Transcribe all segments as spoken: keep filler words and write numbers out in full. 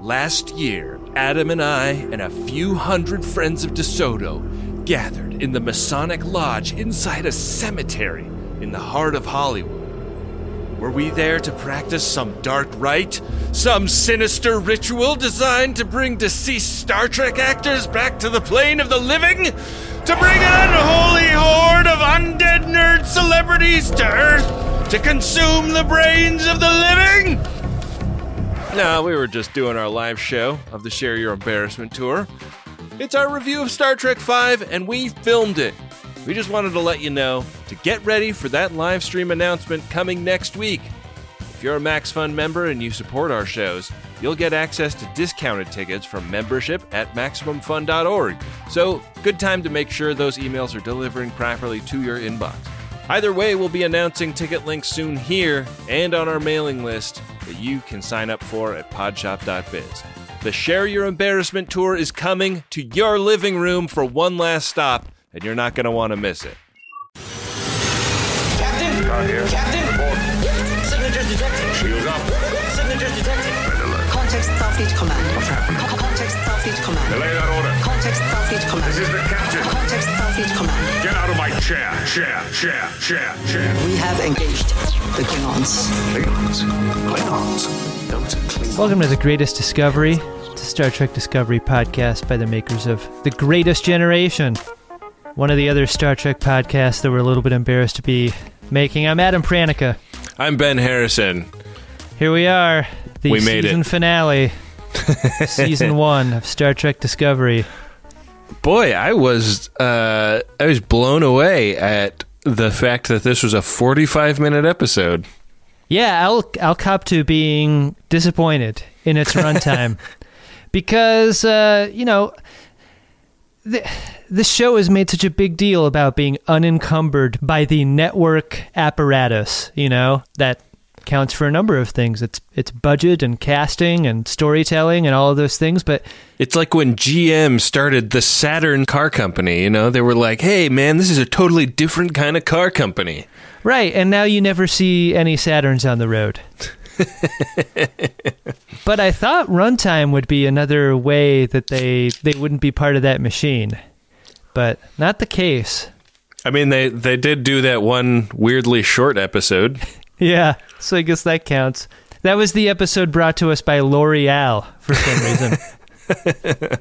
Last year, Adam and I and a few hundred friends of DeSoto gathered in the Masonic Lodge inside a cemetery in the heart of Hollywood. Were we there to practice some dark rite? Some sinister ritual designed to bring deceased Star Trek actors back to the plane of the living? To bring an unholy horde of undead nerd celebrities to Earth to consume the brains of the living? No, we were just doing our live show of the Share Your Embarrassment tour. It's our review of Star Trek five, and we filmed it. We just wanted to let you know to get ready for that live stream announcement coming next week. If you're a MaxFun member and you support our shows, you'll get access to discounted tickets from membership at Maximum Fun dot org. So, good time to make sure those emails are delivering properly to your inbox. Either way, we'll be announcing ticket links soon here and on our mailing list that you can sign up for at podshop dot biz. The Share Your Embarrassment tour is coming to your living room for one last stop, and you're not going to want to miss it. Captain! Car here. Captain! Report. Signatures detected. Shields up. Signatures detected. Red alert. Context Starfleet Command. What's happened? Co- Context Starfleet Command. Delay that order. Context Starfleet Command. This is the captain. Context Starfleet Command. Get out of my chair. Chair, chair, chair, chair. We have engaged the Klingons. Klingons. Klingons. Those are Klingons. Welcome to The Greatest Discovery. It's a Star Trek Discovery podcast by the makers of The Greatest Generation, one of the other Star Trek podcasts that we're a little bit embarrassed to be making. I'm Adam Pranica. I'm Ben Harrison. Here we are, the We made season it. finale, season one of Star Trek Discovery. Boy, I was uh, I was blown away at the fact that this was a forty-five minute episode. Yeah, I'll I'll cop to being disappointed in its runtime because uh, you know the the show has made such a big deal about being unencumbered by the network apparatus. You know that counts for a number of things. It's it's budget and casting and storytelling and all of those things, but It's like when G M started the Saturn car company, you know, they were like, hey man, this is a totally different kind of car company. right, and now you never see any Saturns on the road. But I thought runtime would be another way that they they wouldn't be part of that machine. But not the case. I mean, they, they did do that one weirdly short episode. Yeah, so I guess that counts. That was the episode brought to us by L'Oreal for some reason.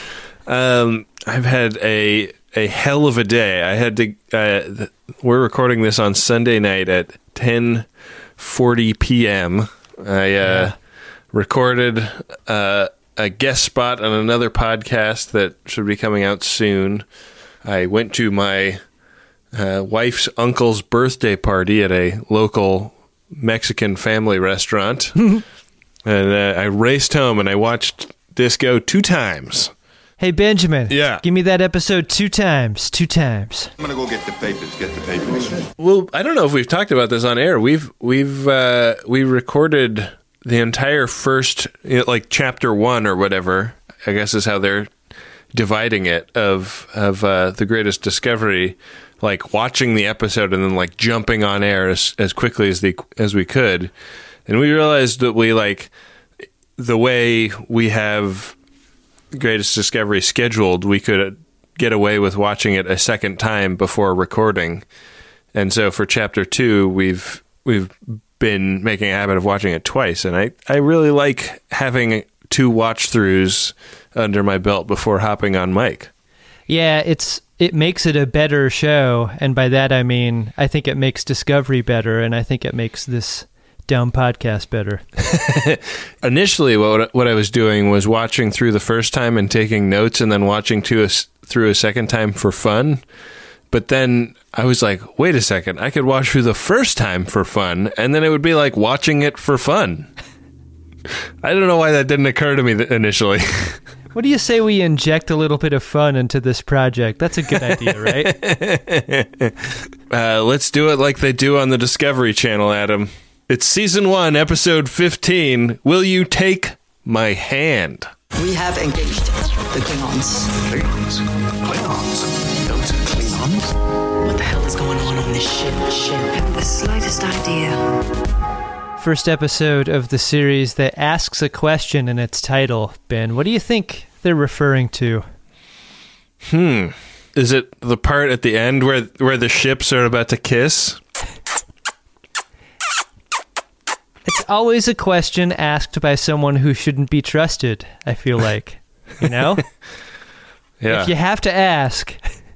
Um, I've had a a hell of a day. I had to. Uh, th- we're recording this on Sunday night at ten forty p.m. I uh, Yeah. recorded uh, a guest spot on another podcast that should be coming out soon. I went to my uh, wife's uncle's birthday party at a local Mexican family restaurant, and uh, I raced home and I watched Disco two times. Hey, Benjamin. Yeah. Give me that episode two times. Two times. I'm gonna go get the papers. Get the papers. Well, I don't know if we've talked about this on air. We've we've uh, we recorded the entire first, you know, like chapter one or whatever, I guess is how they're dividing it, of of uh, The Greatest Discovery, like watching the episode and then like jumping on air as as quickly as the as we could, and we realized that we like the way we have Greatest Discovery scheduled, we could get away with watching it a second time before recording. And so for chapter two, we've we've been making a habit of watching it twice, and I, I really like having two watch-throughs under my belt before hopping on mic. Yeah, it's it makes it a better show, and by that I mean I think it makes Discovery better, and I think it makes this dumb podcast better. Initially, what what I was doing was watching through the first time and taking notes, and then watching to a, through a second time for fun. But then I was like, wait a second, I could watch through the first time for fun, and then it would be like watching it for fun. I don't know why that didn't occur to me th- initially. What do you say we inject a little bit of fun into this project? That's a good idea, right? uh, let's do it like they do on the Discovery Channel, Adam. It's season one, episode fifteen. Will you take my hand? We have engaged the Klingons. Klingons. Klingons. Those are Klingons. What the hell is going on on this ship? Ship. The slightest idea. First episode of the series that asks a question in its title. Ben, what do you think they're referring to? Hmm. Is it the part at the end where where the ships are about to kiss? It's always a question asked by someone who shouldn't be trusted, I feel like. You know? Yeah. If you have to ask,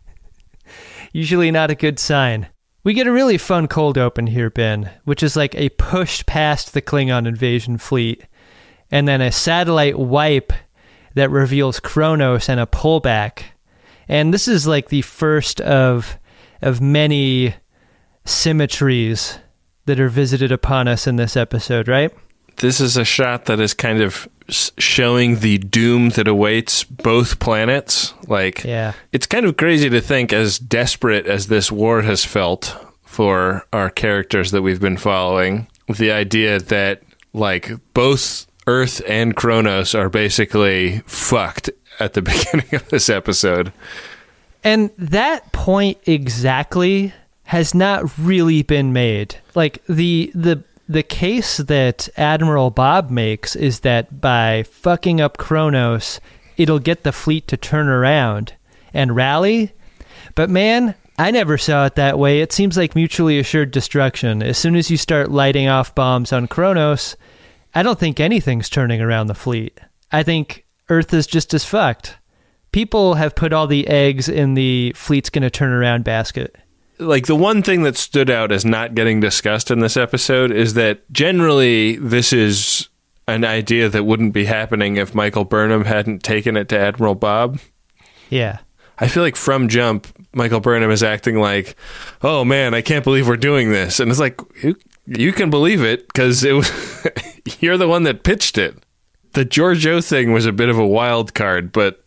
usually not a good sign. We get a really fun cold open here, Ben, which is like a push past the Klingon invasion fleet, and then a satellite wipe that reveals Kronos and a pullback. And this is like the first of of many symmetries that are visited upon us in this episode, right? This is a shot that is kind of showing the doom that awaits both planets. Like, yeah. It's kind of crazy to think, as desperate as this war has felt for our characters that we've been following, the idea that, like, both Earth and Kronos are basically fucked at the beginning of this episode. And that point exactly has not really been made. Like, the the the case that Admiral Bob makes is that by fucking up Kronos, it'll get the fleet to turn around and rally. But man, I never saw it that way. It seems like mutually assured destruction. As soon as you start lighting off bombs on Kronos, I don't think anything's turning around the fleet. I think Earth is just as fucked. People have put all the eggs in the fleet's gonna turn around basket. Like, the one thing that stood out as not getting discussed in this episode is that generally this is an idea that wouldn't be happening if Michael Burnham hadn't taken it to Admiral Bob. Yeah. I feel like from jump, Michael Burnham is acting like, oh man, I can't believe we're doing this. And it's like, you, you can believe it because it was you're the one that pitched it. The Georgiou thing was a bit of a wild card, but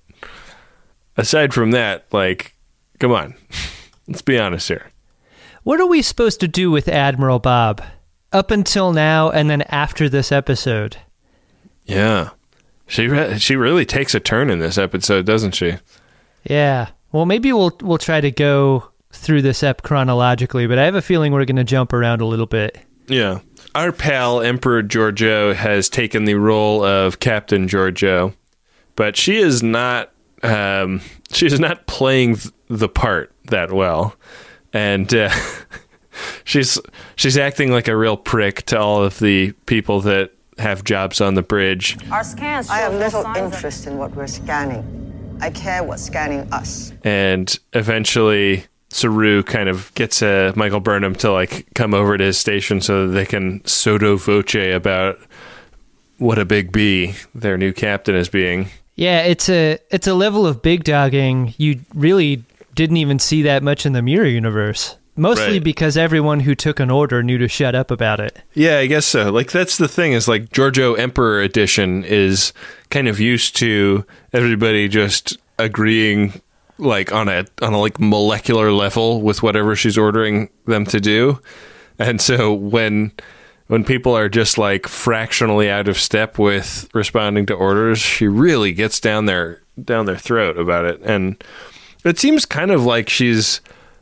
aside from that, like, come on. Let's be honest here. What are we supposed to do with Admiral Bob up until now and then after this episode? Yeah. She re- she really takes a turn in this episode, doesn't she? Yeah. Well, maybe we'll we'll try to go through this ep chronologically, but I have a feeling we're going to jump around a little bit. Yeah. Our pal, Emperor Georgiou, has taken the role of Captain Georgiou, but she is not um, she is not playing the part that well, and uh, she's she's acting like a real prick to all of the people that have jobs on the bridge. Our scans. I have little interest in what we're scanning. I care what's scanning us. And eventually, Saru kind of gets uh, Michael Burnham to like come over to his station so that they can sotto voce about what a big B their new captain is being. Yeah, it's a it's a level of big dogging you really didn't even see that much in the Mirror universe. Mostly Right. because everyone who took an order knew to shut up about it. Yeah, I guess so. Like, that's the thing, is like Georgiou Emperor Edition is kind of used to everybody just agreeing like on a on a like molecular level with whatever she's ordering them to do. And so when when people are just like fractionally out of step with responding to orders, she really gets down their down their throat about it. And it seems kind of like she's,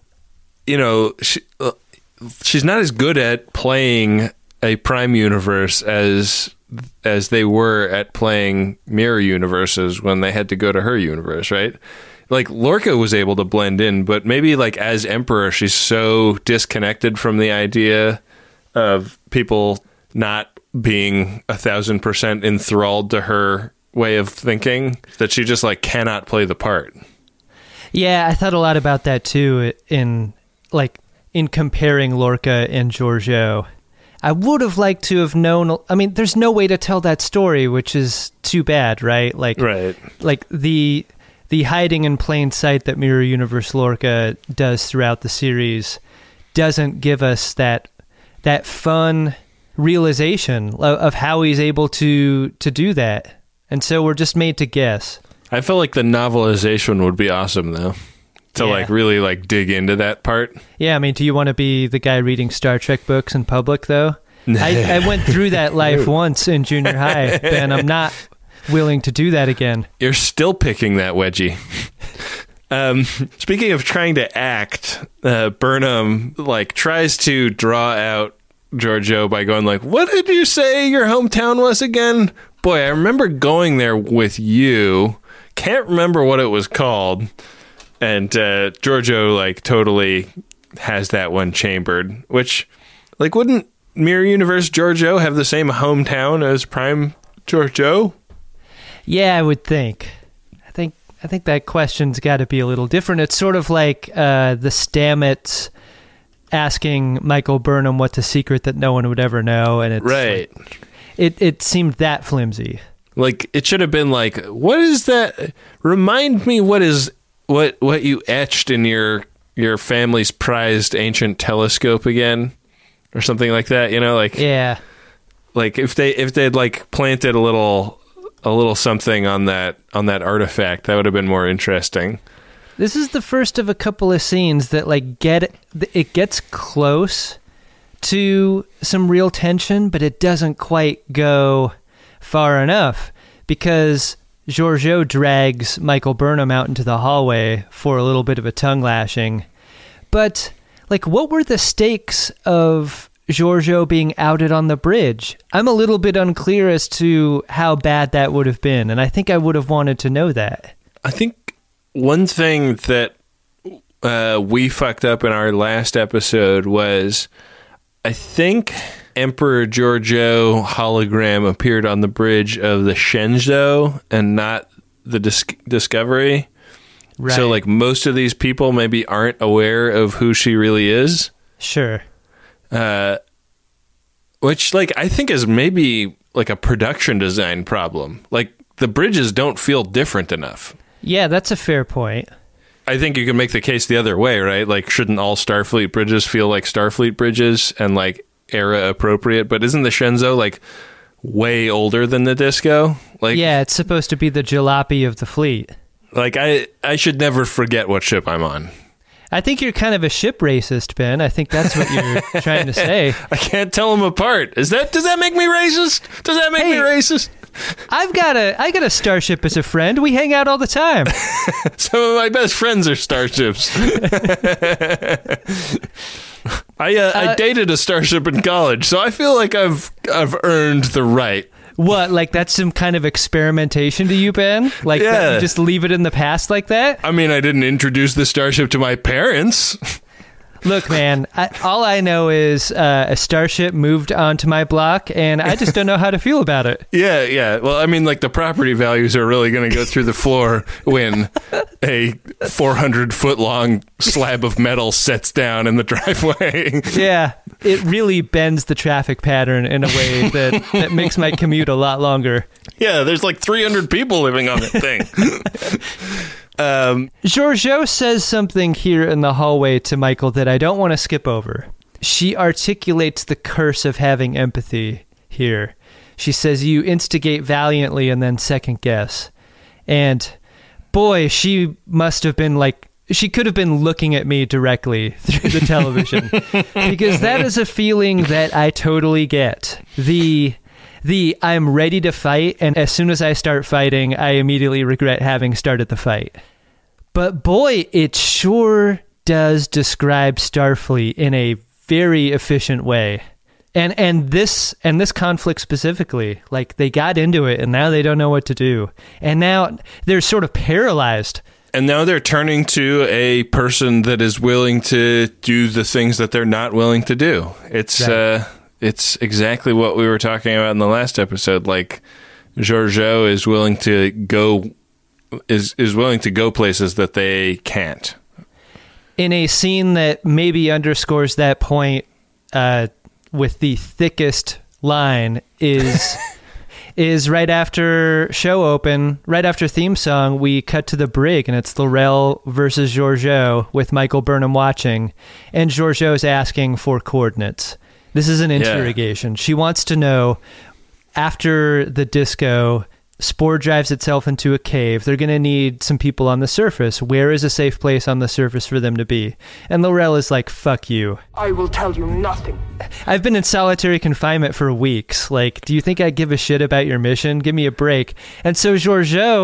you know, she, uh, she's not as good at playing a Prime universe as as they were at playing mirror universes when they had to go to her universe, right? Like, Lorca was able to blend in, but maybe like as Emperor, she's so disconnected from the idea of people not being a thousand percent enthralled to her way of thinking that she just like cannot play the part. Yeah, I thought a lot about that too in like in comparing Lorca and Georgiou. I would have liked to have known. I mean, there's no way to tell that story, which is too bad, right? Like, Right. like the the hiding in plain sight that Mirror Universe Lorca does throughout the series doesn't give us that that fun realization of, of how he's able to to do that, and so we're just made to guess. I feel like the novelization would be awesome, though, to Yeah. like really like dig into that part. Yeah, I mean, do you want to be the guy reading Star Trek books in public, though? I, I went through that life once in junior high, and I'm not willing to do that again. You're still picking that wedgie. um, speaking of trying to act, uh, Burnham like tries to draw out Giorgio by going like, what did you say your hometown was again? Boy, I remember going there with you. Can't remember what it was called. And uh, Giorgio, like, totally has that one chambered. Which, like, wouldn't Mirror Universe Giorgio have the same hometown as Prime Giorgio? Yeah, I would think. I think I think that question's got to be a little different. It's sort of like uh, the Stamets asking Michael Burnham what's a secret that no one would ever know, and it's right. Like, it it seemed that flimsy. Like, it should have been like, what is that? Remind me what is what what you etched in your your family's prized ancient telescope again, or something like that. You know, like yeah, like if they if they'd like planted a little a little something on that on that artifact, that would have been more interesting. This is the first of a couple of scenes that like get it gets close to some real tension, but it doesn't quite go far enough because Giorgio drags Michael Burnham out into the hallway for a little bit of a tongue lashing. But like, what were the stakes of Giorgio being outed on the bridge? I'm a little bit unclear as to how bad that would have been, and I think I would have wanted to know that. I think one thing that uh, we fucked up in our last episode was, I think Emperor Giorgio hologram appeared on the bridge of the Shenzhou and not the Dis- Discovery. Right. So, like, most of these people maybe aren't aware of who she really is. Sure. Uh, which, like, I think is maybe, like, a production design problem. Like, the bridges don't feel different enough. Yeah, that's a fair point. I think you can make the case the other way, right? Like, shouldn't all Starfleet bridges feel like Starfleet bridges and, like, era appropriate? But isn't the Shenzhou, like, way older than the Disco? Like, yeah, it's supposed to be the jalopy of the fleet. Like, I, I should never forget what ship I'm on. I think you're kind of a ship racist, Ben. I think that's what you're trying to say. I can't tell them apart. Is that does that make me racist? Does that make Hey, me racist? I've got a I got a starship as a friend. We hang out all the time. Some of my best friends are starships. I uh, I Uh, dated a starship in college, so I feel like I've I've earned the right. What, like that's some kind of experimentation to you, Ben? Like that Yeah. you just leave it in the past like that? I mean, I didn't introduce the starship to my parents. Look, man, I, all I know is uh, a starship moved onto my block, and I just don't know how to feel about it. Yeah, yeah. Well, I mean, like, the property values are really going to go through the floor when a four hundred foot long slab of metal sets down in the driveway. Yeah, it really bends the traffic pattern in a way that, that makes my commute a lot longer. Yeah, there's like three hundred people living on that thing. um, Giorgio says something here in the hallway to Michael that I don't want to skip over. She articulates the curse of having empathy here. She says, you instigate valiantly and then second guess. And boy, she must have been like, she could have been looking at me directly through the television. Because that is a feeling that I totally get. The... The I'm ready to fight, and as soon as I start fighting, I immediately regret having started the fight. But boy, it sure does describe Starfleet in a very efficient way. And and this and this conflict specifically, like they got into it and now they don't know what to do. And now they're sort of paralyzed. and now they're turning to a person that is willing to do the things that they're not willing to do. It's Right. uh, it's exactly what we were talking about in the last episode. Like, Giorgio is willing to go is is willing to go places that they can't. In a scene that maybe underscores that point, uh, with the thickest line is is right after show open, right after theme song, we cut to the brig, and it's L'Rell versus Giorgio with Michael Burnham watching, and Giorgio's asking for coordinates. This is an interrogation. She wants to know, after the disco, Spore drives itself into a cave. They're going to need some people on the surface. Where is a safe place on the surface for them to be? And L'Rell is like, fuck you. I will tell you nothing. I've been in solitary confinement for weeks. Like, do you think I give a shit about your mission? Give me a break. And so Giorgio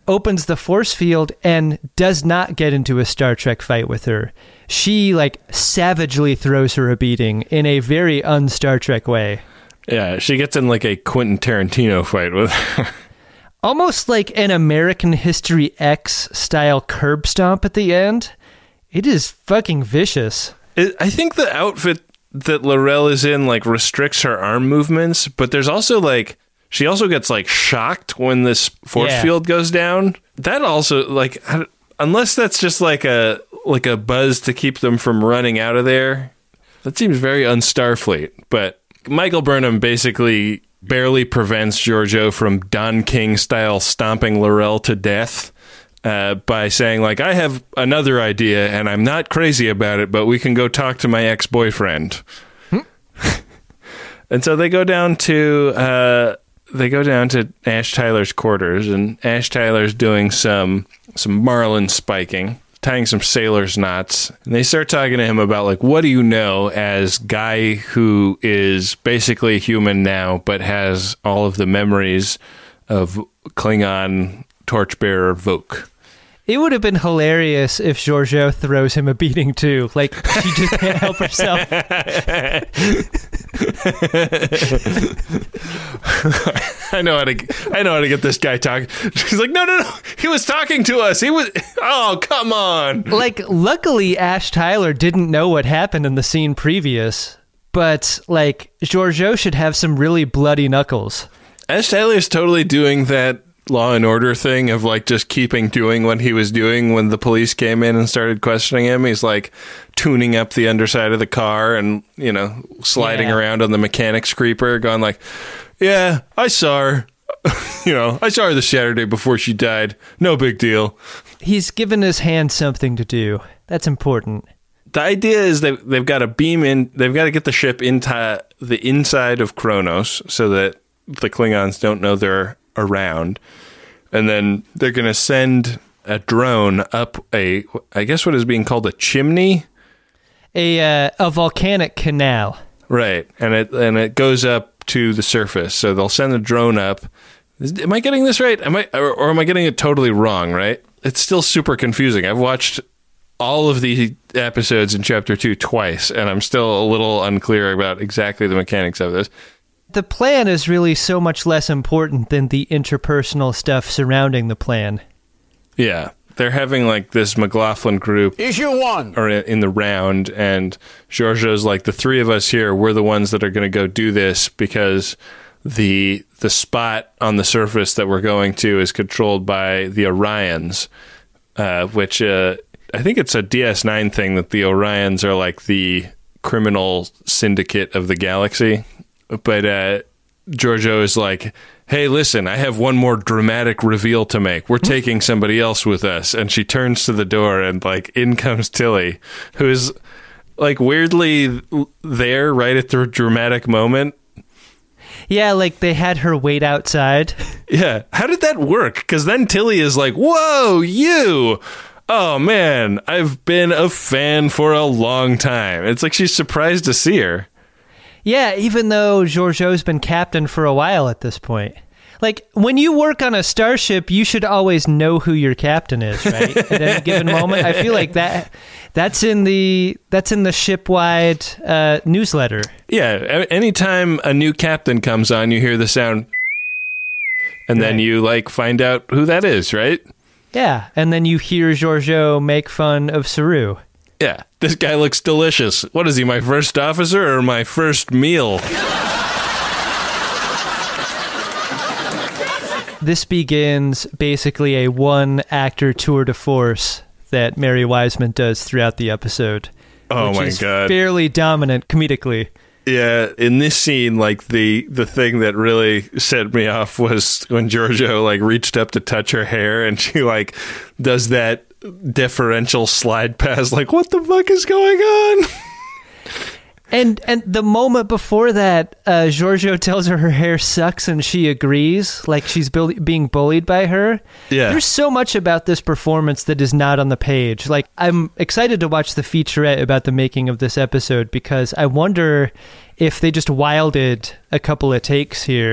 opens the force field and does not get into a Star Trek fight with her. She, like, savagely throws her a beating in a very un-Star Trek way. Yeah, she gets in, like, a Quentin Tarantino fight with her. Almost like an American History X style curb stomp at the end. It is fucking vicious. It, I think the outfit that L'Rell is in, like, restricts her arm movements, but there's also, like, she also gets, like, shocked when this force Yeah. field goes down. That also, like, I- unless that's just, like, a like a buzz to keep them from running out of there, that seems very un-Starfleet. But Michael Burnham basically barely prevents Georgiou from Don King-style stomping L'Rell to death uh, by saying, like, I have another idea, and I'm not crazy about it, but we can go talk to my ex-boyfriend. Hmm? And so they go down to uh, they go down to Ash Tyler's quarters, and Ash Tyler's doing some some marlin spiking, tying some sailor's knots, and they start talking to him about, like, what do you know as guy who is basically human now but has all of the memories of Klingon torchbearer Vok. It would have been hilarious if Georgiou throws him a beating too. Like, she just can't help herself. I know how to. I know how to get this guy talking. She's like, no, no, no. He was talking to us. He was. Oh, come on. Like, luckily, Ash Tyler didn't know what happened in the scene previous. But, like, Georgiou should have some really bloody knuckles. Ash Tyler's totally doing that Law and Order thing of, like, just keeping doing what he was doing when the police came in and started questioning him. He's, like, tuning up the underside of the car and, you know, sliding Yeah. around on the mechanic's creeper, going like, yeah, I saw her. You know, I saw her the Saturday before she died. No big deal. He's given his hand something to do. That's important. The idea is that they've got to beam in, they've got to get the ship into the inside of Kronos so that the Klingons don't know they're around. And then they're going to send a drone up a, I guess what is being called a chimney. A uh, a volcanic canal. Right. And it, and it goes up to the surface. So they'll send the drone up. Am I getting this right? Am I, or, or am I getting it totally wrong, right? It's still super confusing. I've watched all of the episodes in chapter two twice, and I'm still a little unclear about exactly the mechanics of this. The plan is really so much less important than the interpersonal stuff surrounding the plan. Yeah. They're having, like, this McLaughlin group. Issue one. Or in the round, and Georgiou's like, the three of us here, we're the ones that are going to go do this because the the spot on the surface that we're going to is controlled by the Orions, uh, which uh, I think it's a D S nine thing that the Orions are like the criminal syndicate of the galaxy. But uh, Georgiou is like, hey, listen, I have one more dramatic reveal to make. We're taking somebody else with us. And she turns to the door and, like, in comes Tilly, who is, like, weirdly there right at the dramatic moment. Yeah, like they had her wait outside. Yeah. How did that work? Because then Tilly is like, whoa, you. Oh, man, I've been a fan for a long time. It's like she's surprised to see her. Yeah, even though Georgiou's been captain for a while at this point. Like, when you work on a starship, you should always know who your captain is, right? At any given moment. I feel like that that's in the that's in the ship-wide uh, newsletter. Yeah, a- anytime a new captain comes on, you hear the sound, and then Right. you, like, find out who that is, right? Yeah, and then you hear Georgiou make fun of Saru. Yeah, this guy looks delicious. What is he, my first officer or my first meal? This begins basically a one-actor tour de force that Mary Wiseman does throughout the episode. Oh which my is God. fairly dominant comedically. Yeah, in this scene, like, the the thing that really set me off was when Georgiou, like, reached up to touch her hair, and she, like, does that deferential slide pass, like, what the fuck is going on? And and the moment before that, uh, Georgiou tells her her hair sucks and she agrees, like she's bull- being bullied by her. Yeah. There's so much about this performance that is not on the page. Like, I'm excited to watch the featurette about the making of this episode because I wonder if they just wilded a couple of takes here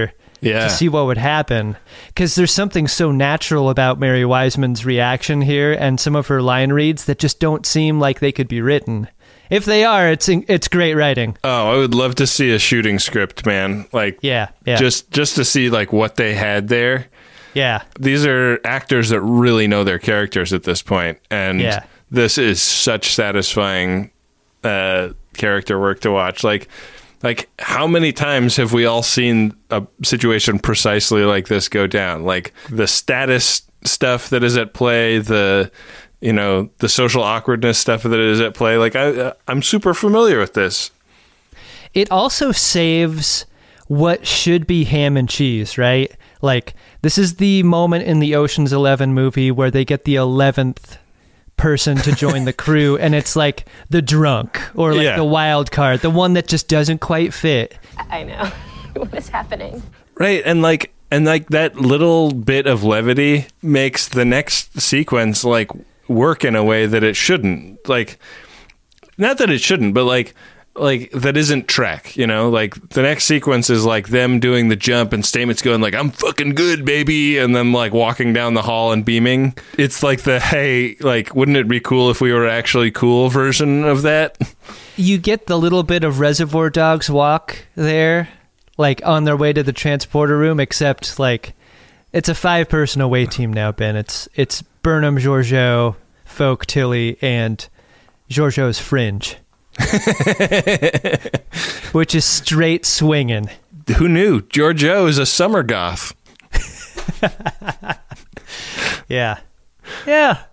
Yeah. to see what would happen. Because there's something so natural about Mary Wiseman's reaction here and some of her line reads that just don't seem like they could be written. If they are, it's it's great writing. Oh, I would love to see a shooting script, man. Like, Yeah, yeah. just just to see like what they had there. Yeah. These are actors that really know their characters at this point, and Yeah. this is such satisfying uh, character work to watch. Like, like how many times have we all seen a situation precisely like this go down? Like the status stuff that is at play, the you know the social awkwardness stuff that is at play. Like I, I'm super familiar with this. It also saves what should be ham and cheese, right? Like, this is the moment in the Ocean's Eleven movie where they get the eleventh person to join the crew, and it's like the drunk or like Yeah. the wild card, the one that just doesn't quite fit. I know. What is happening? Right, and like and like that little bit of levity makes the next sequence like work in a way that it shouldn't. Like, not that it shouldn't, but like like that isn't Trek, you know? Like the next sequence is like them doing the jump and Stamets going like, I'm fucking good, baby, and then like walking down the hall and beaming. It's like the, hey, like, wouldn't it be cool if we were actually cool version of that? You get the little bit of Reservoir Dogs walk there, like on their way to the transporter room, except like it's a five-person away team now, Ben. It's it's Burnham, Georgiou, Folk, Tilly, and Georgiou's Fringe. Which is straight swinging. Who knew? Georgiou is a summer goth. Yeah. Yeah.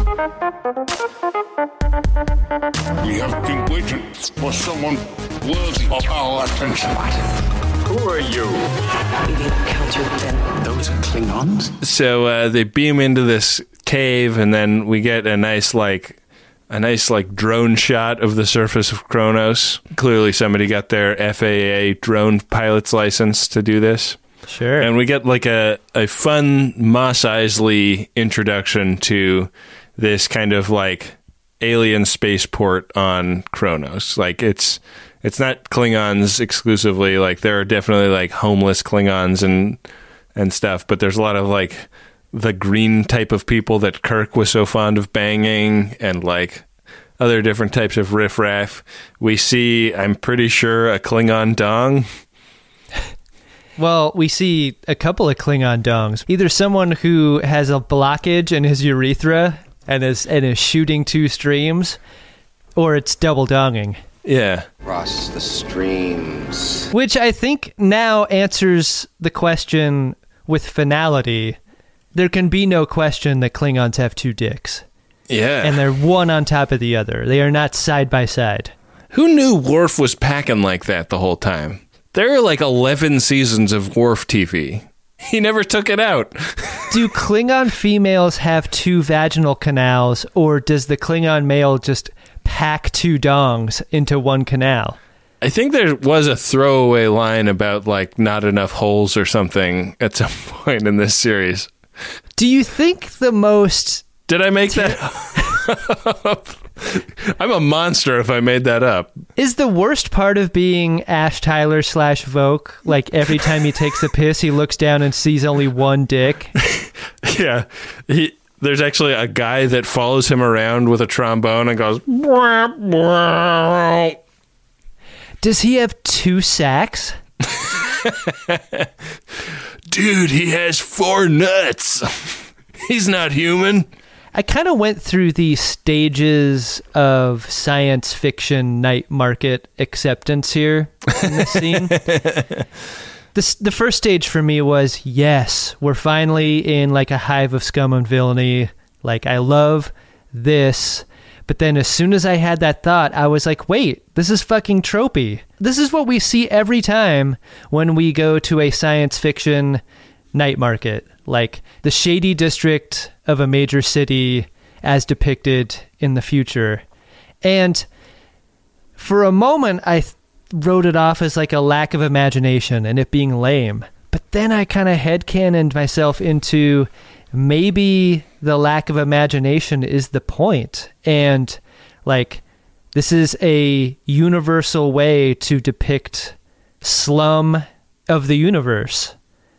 We have been waiting for someone worthy of our attention. Who are you? Those are Klingons? So uh, they beam into this cave, and then we get a nice like a nice like drone shot of the surface of Kronos. Clearly, somebody got their F A A drone pilot's license to do this. Sure. And we get like a, a fun Mos Eisley introduction to this kind of like alien spaceport on Kronos. Like it's it's not Klingons exclusively. Like there are definitely like homeless Klingons and and stuff, but there's a lot of like the green type of people that Kirk was so fond of banging, and like other different types of riffraff. We see, I'm pretty sure, a Klingon dong. Well, we see a couple of Klingon dongs. Either someone who has a blockage in his urethra and is and is shooting two streams, or it's double donging. Yeah. Cross the streams. Which I think now answers the question with finality. There can be no question that Klingons have two dicks. Yeah. And they're one on top of the other. They are not side by side. Who knew Worf was packing like that the whole time? There are like eleven seasons of Worf T V. He never took it out. Do Klingon females have two vaginal canals, or does the Klingon male just pack two dongs into one canal? I think there was a throwaway line about like not enough holes or something at some point in this series. Do you think the most... Did I make that up? I'm a monster if I made that up. Is the worst part of being Ash Tyler slash Vogue, like every time he takes a piss, he looks down and sees only one dick? Yeah. He, there's actually a guy that follows him around with a trombone and goes... Wah, wah. Does he have two sacks? Dude, he has four nuts. He's not human. I kind of went through the stages of science fiction night market acceptance here in this scene. This, the first stage for me was, yes, we're finally in like a hive of scum and villainy. Like, I love this. But then as soon as I had that thought, I was like, wait, this is fucking tropey. This is what we see every time when we go to a science fiction night market. Like the shady district of a major city as depicted in the future. And for a moment, I th- wrote it off as like a lack of imagination and it being lame. But then I kind of headcanoned myself into maybe the lack of imagination is the point. And like, this is a universal way to depict slum of the universe.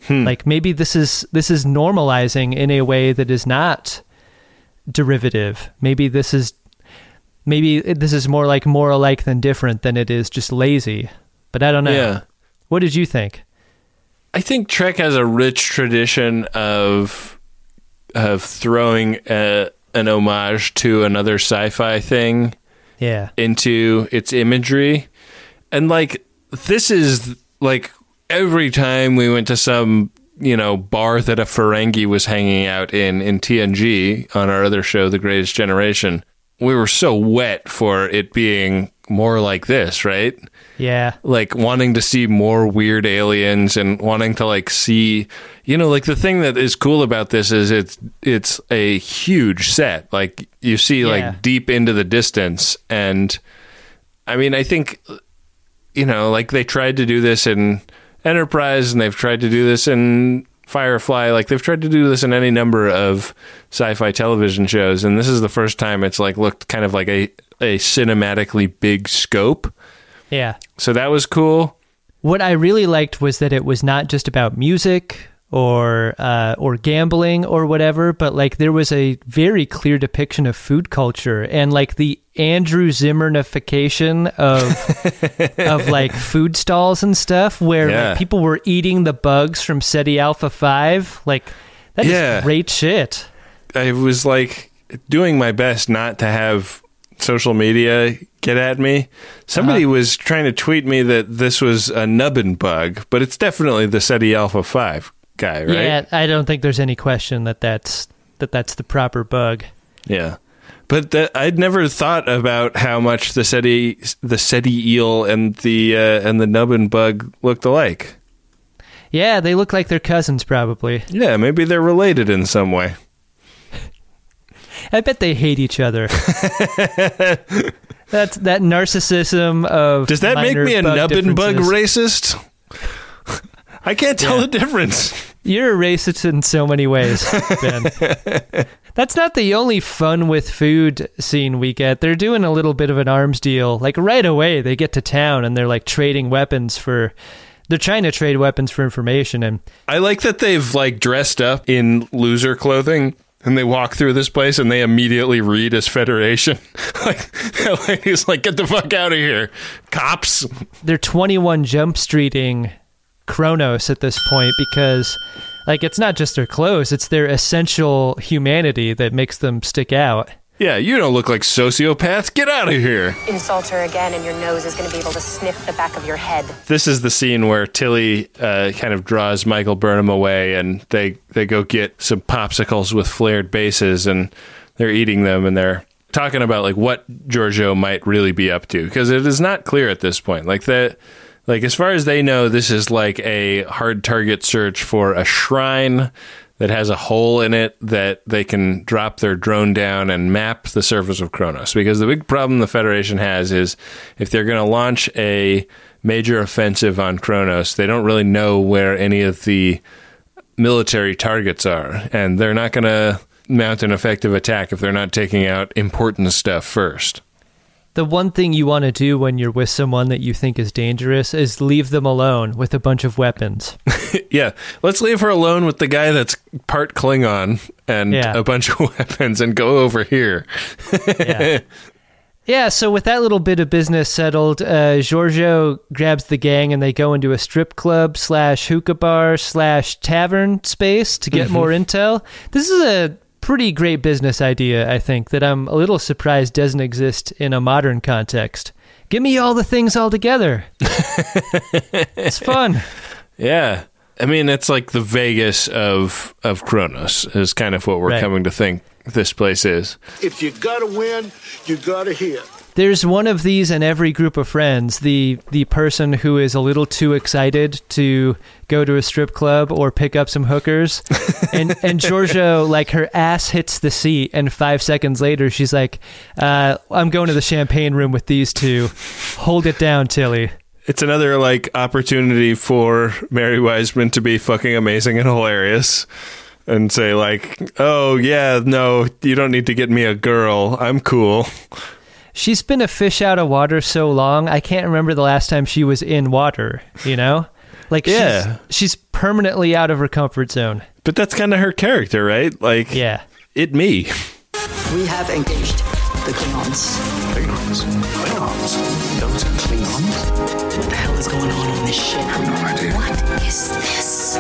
Hmm. Like maybe this is this is normalizing in a way that is not derivative. Maybe this is maybe this is more like more alike than different than it is just lazy. But I don't know. Yeah. What did you think? I think Trek has a rich tradition of of throwing a, an homage to another sci-fi thing Yeah. into its imagery. And like this is like every time we went to some, you know, bar that a Ferengi was hanging out in in T N G on our other show, The Greatest Generation, we were so wet for it being more like this, right? Yeah. Like wanting to see more weird aliens and wanting to like see, you know, like the thing that is cool about this is it's it's a huge set. Like you see Yeah. like deep into the distance. And I mean, I think, you know, like they tried to do this in Enterprise and they've tried to do this in Firefly. Like they've tried to do this in any number of sci-fi television shows. And this is the first time it's like looked kind of like a, a cinematically big scope. Yeah. So that was cool. What I really liked was that it was not just about music or uh, or gambling or whatever, but like there was a very clear depiction of food culture and like the Andrew Zimmerification of of like food stalls and stuff where Yeah. like, people were eating the bugs from SETI Alpha five. Like that is Yeah. great shit. I was like doing my best not to have social media get at me. Somebody Uh-huh. was trying to tweet me that this was a nubbin bug, but it's definitely the SETI Alpha five guy, right? Yeah, I don't think there's any question that that's that that's the proper bug. Yeah. But that, I'd never thought about how much the SETI the SETI eel and the uh, and the nubbin bug looked alike. Yeah, they look like they're cousins probably. Yeah, maybe they're related in some way. I bet they hate each other. That's that narcissism of. Does that make minor me a bug nubbin bug differences. racist? I can't tell Yeah. the difference. You're a racist in so many ways, Ben. That's not the only fun with food scene we get. They're doing a little bit of an arms deal. Like right away, they get to town and they're like trading weapons for. They're trying to trade weapons for information, and I like that they've like dressed up in loser clothing and they walk through this place and they immediately read as Federation. like, like he's like, get the fuck out of here, cops. they're twenty-one Jump Streeting Kronos at this point because, like, it's not just their clothes; it's their essential humanity that makes them stick out. Yeah, you don't look like sociopaths. Get out of here. Insult her again, and your nose is going to be able to sniff the back of your head. This is the scene where Tilly uh, kind of draws Michael Burnham away, and they, they go get some popsicles with flared bases, and they're eating them, and they're talking about like what Giorgio might really be up to, because it is not clear at this point. Like that, like as far as they know, this is like a hard target search for a shrine that has a hole in it that they can drop their drone down and map the surface of Kronos. Because the big problem the Federation has is if they're going to launch a major offensive on Kronos, they don't really know where any of the military targets are. And they're not going to mount an effective attack if they're not taking out important stuff first. The one thing you want to do when you're with someone that you think is dangerous is leave them alone with a bunch of weapons. Yeah, let's leave her alone with the guy that's part Klingon and Yeah. a bunch of weapons and go over here. Yeah. Yeah, so with that little bit of business settled, uh, Giorgio grabs the gang and they go into a strip club slash hookah bar slash tavern space to get more intel. This is a pretty great business idea, I think, that I'm a little surprised doesn't exist in a modern context. Give me all the things all together. It's fun. Yeah. I mean, it's like the Vegas of, of Kronos is kind of what we're Right. coming to think this place is. If you gotta win, you gotta hit. There's one of these in every group of friends, the the person who is a little too excited to go to a strip club or pick up some hookers. And and Giorgio, like, her ass hits the seat, and five seconds later she's like, uh, I'm going to the champagne room with these two. Hold it down, Tilly. It's another like opportunity for Mary Wiseman to be fucking amazing and hilarious and say like, oh yeah, no, you don't need to get me a girl. I'm cool. She's been a fish out of water so long, I can't remember the last time she was in water, you know? Like, Yeah. she's, she's permanently out of her comfort zone. But that's kind of her character, right? Like, Yeah. it me. We have engaged the Klingons. Klingons? Klingons? Those are Klingons? What the hell is going on on this ship? I have no idea. What is this?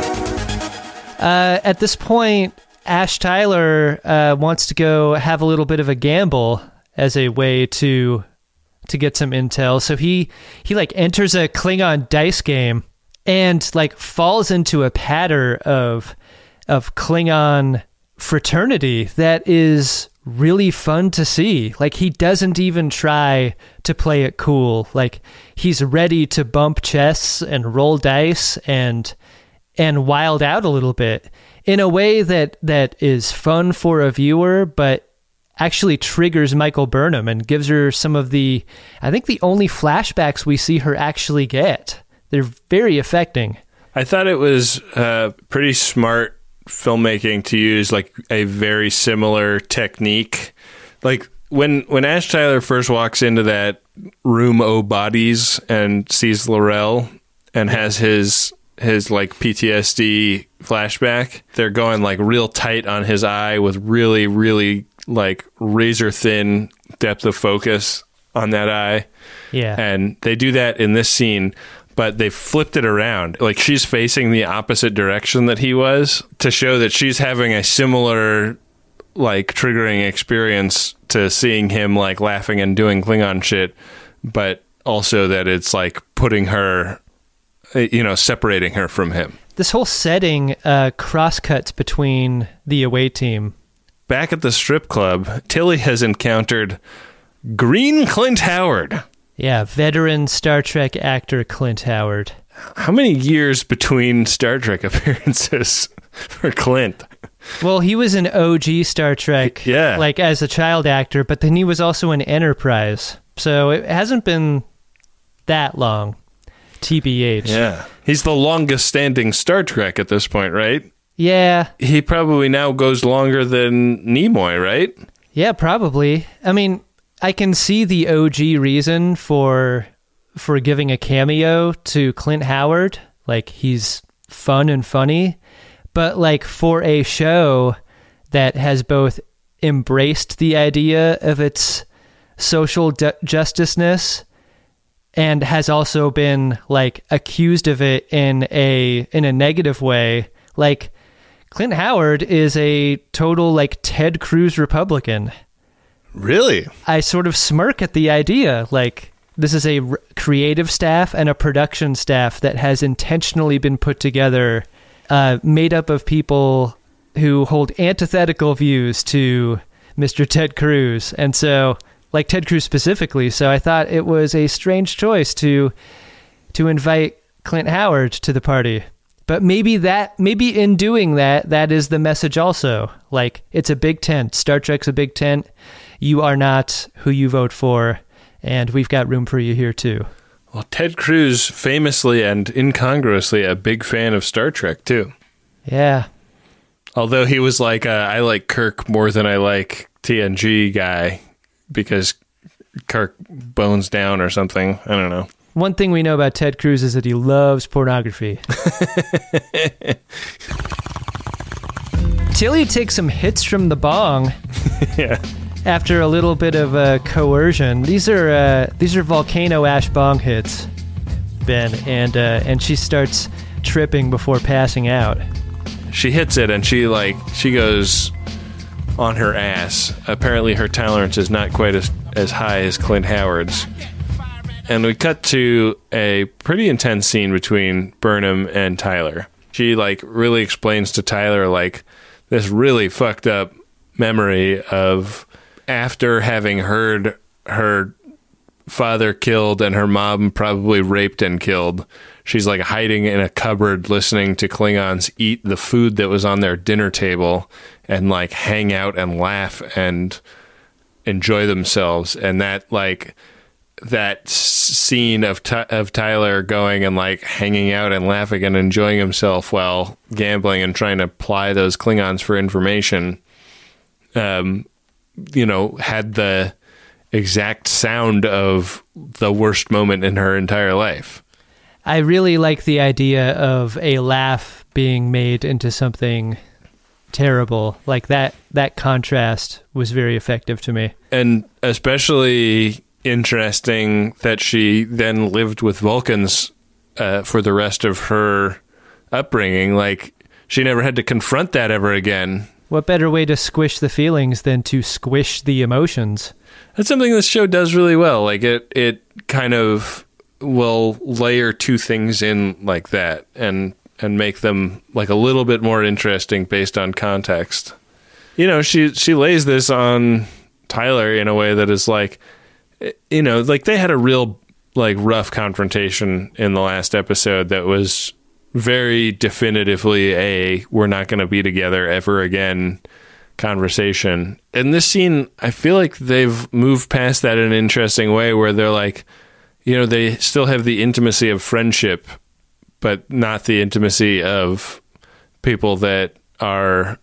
Uh, at this point, Ash Tyler uh, wants to go have a little bit of a gamble as a way to to get some intel. So he he like enters a Klingon dice game and like falls into a pattern of of Klingon fraternity that is really fun to see. Like, he doesn't even try to play it cool. Like, he's ready to bump chests and roll dice and and wild out a little bit in a way that that is fun for a viewer, but actually triggers Michael Burnham and gives her some of the, I think, the only flashbacks we see her actually get. They're very affecting. I thought it was uh, pretty smart filmmaking to use like a very similar technique. Like when when Ash Tyler first walks into that room o' bodies and sees L'Rell and has his his like P T S D flashback, they're going like real tight on his eye with really, really like razor thin depth of focus on that eye. Yeah. And they do that in this scene, but they flipped it around. Like, she's facing the opposite direction that he was to show that she's having a similar like triggering experience to seeing him like laughing and doing Klingon shit, but also that it's like putting her, you know, separating her from him. This whole setting uh, cross-cuts between the away team. Back at the strip club, Tilly has encountered Green Clint Howard. Yeah, veteran Star Trek actor Clint Howard. How many years between Star Trek appearances for Clint? Well, he was an O G Star Trek, Yeah. like as a child actor, but then he was also in Enterprise. So it hasn't been that long, T B H. Yeah. He's the longest standing Star Trek at this point, right? Yeah, He probably now goes longer than Nimoy, right? yeah, probably. I mean, I can see the O G reason for for giving a cameo to Clint Howard. Like, he's fun and funny. But like, for a show that has both embraced the idea of its social ju- justiceness and has also been like accused of it in a in a negative way, like, Clint Howard is a total like Ted Cruz Republican. Really? I sort of smirk at the idea. Like, this is a r- creative staff and a production staff that has intentionally been put together, uh, made up of people who hold antithetical views to Mister Ted Cruz. And so, like Ted Cruz specifically. So I thought it was a strange choice to to invite Clint Howard to the party. But maybe that, maybe in doing that, that is the message also. Like, it's a big tent. Star Trek's a big tent. You are not who you vote for, and we've got room for you here too. Well, Ted Cruz, famously and incongruously a big fan of Star Trek, too. Yeah. Although he was like, a, I like Kirk more than I like T N G guy, because Kirk bones down or something. I don't know. One thing we know about Ted Cruz is that he loves pornography. Tilly takes some hits from the bong. Yeah. After a little bit of uh, coercion. These are uh, these are volcano ash bong hits, Ben, and uh, and she starts tripping before passing out. She hits it and she like she goes on her ass. Apparently her tolerance is not quite as as high as Clint Howard's. And we cut to a pretty intense scene between Burnham and Tyler. She like really explains to Tyler like this really fucked up memory of after having heard her father killed and her mom probably raped and killed. She's like hiding in a cupboard listening to Klingons eat the food that was on their dinner table and like hang out and laugh and enjoy themselves. And that like that scene of Ty- of Tyler going and like hanging out and laughing and enjoying himself while gambling and trying to ply those Klingons for information, um, you know, had the exact sound of the worst moment in her entire life. I really like the idea of a laugh being made into something terrible. Like that, that contrast was very effective to me. And especially interesting that she then lived with Vulcans uh, for the rest of her upbringing. Like, she never had to confront that ever again. What better way to squish the feelings than to squish the emotions? That's something this show does really well. Like, it, it kind of will layer two things in like that and and make them like a little bit more interesting based on context. You know, she she lays this on Tyler in a way that is like, you know, like they had a real like rough confrontation in the last episode that was very definitively a we're not going to be together ever again conversation. In this scene, I feel like they've moved past that in an interesting way where they're like, you know, they still have the intimacy of friendship, but not the intimacy of people that are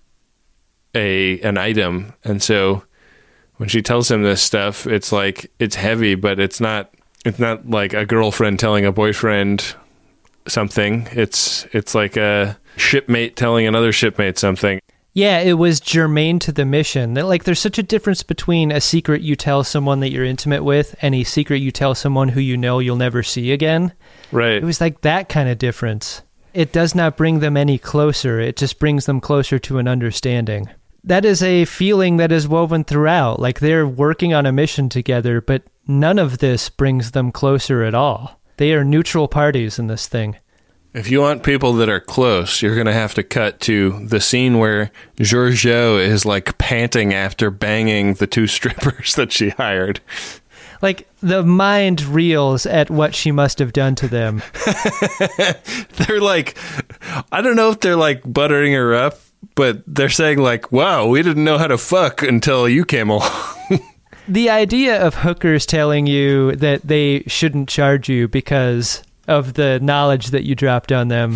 a an item. And so when she tells him this stuff, it's like it's heavy, but it's not it's not like a girlfriend telling a boyfriend something. It's it's like a shipmate telling another shipmate something. Yeah, it was germane to the mission. Like, there's such a difference between a secret you tell someone that you're intimate with and a secret you tell someone who you know you'll never see again. Right. It was like that kind of difference. It does not bring them any closer. It just brings them closer to an understanding. That is a feeling that is woven throughout. Like, they're working on a mission together, but none of this brings them closer at all. They are neutral parties in this thing. If you want people that are close, you're going to have to cut to the scene where Georgiou is like panting after banging the two strippers that she hired. Like, the mind reels at what she must have done to them. They're like, I don't know if they're like buttering her up, but they're saying like, wow, we didn't know how to fuck until you came along. The idea of hookers telling you that they shouldn't charge you because of the knowledge that you dropped on them.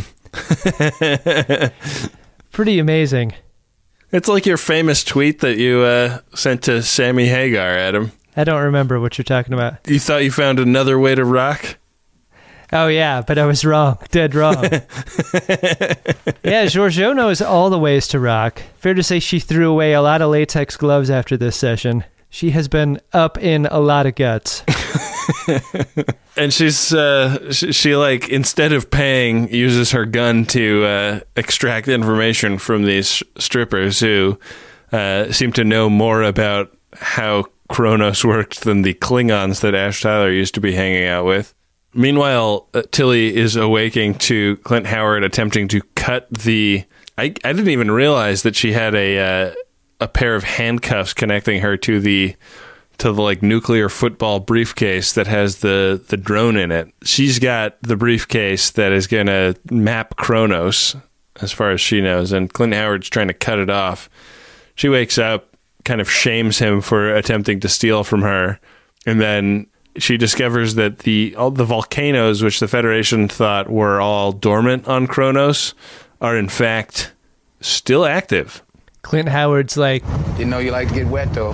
Pretty amazing. It's like your famous tweet that you uh, sent to Sammy Hagar, Adam. I don't remember what you're talking about. You thought you found another way to rock? Oh, yeah, but I was wrong. Dead wrong. Yeah, Georgiou knows all the ways to rock. Fair to say she threw away a lot of latex gloves after this session. She has been up in a lot of guts. And she's, uh, she, she, like, instead of paying, uses her gun to uh, extract information from these strippers who uh, seem to know more about how Kronos worked than the Klingons that Ash Tyler used to be hanging out with. Meanwhile, uh, Tilly is awaking to Clint Howard attempting to cut the... I, I didn't even realize that she had a uh, a pair of handcuffs connecting her to the... to the like nuclear football briefcase that has the, the drone in it. She's got the briefcase that is going to map Kronos, as far as she knows, and Clint Howard's trying to cut it off. She wakes up, kind of shames him for attempting to steal from her, and then she discovers that the all the volcanoes, which the Federation thought were all dormant on Kronos, are in fact still active. Clint Howard's like, Didn't know you like to get wet, though.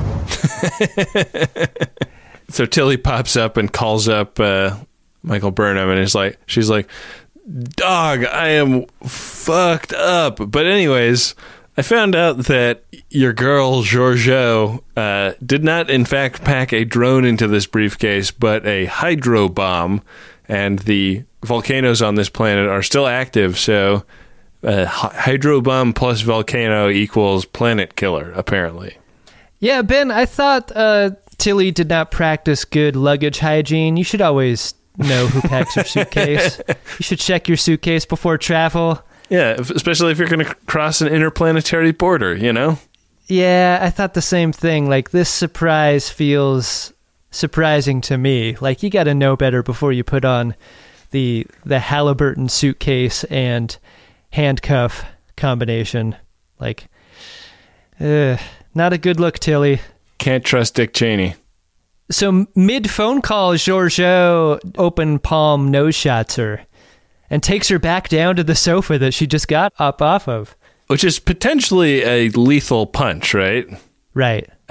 So Tilly pops up and calls up uh, Michael Burnham, and is like, she's like, dog, I am fucked up. But anyways, I found out that your girl, Georgiou, uh, did not, in fact, pack a drone into this briefcase, but a hydro bomb. And the volcanoes on this planet are still active, so uh, hydro bomb plus volcano equals planet killer, apparently. yeah, Ben, I thought uh, Tilly did not practice good luggage hygiene. You should always know who packs your suitcase. You should check your suitcase before travel. Yeah, especially if you're going to cross an interplanetary border, you know? Yeah, I thought the same thing. Like, this surprise feels surprising to me. Like, you got to know better before you put on the the Halliburton suitcase and handcuff combination. Like, uh, not a good look, Tilly. Can't trust Dick Cheney. So mid-phone call, Georgiou open palm nose shots her and takes her back down to the sofa that she just got up off of. Which is potentially a lethal punch, right? Right.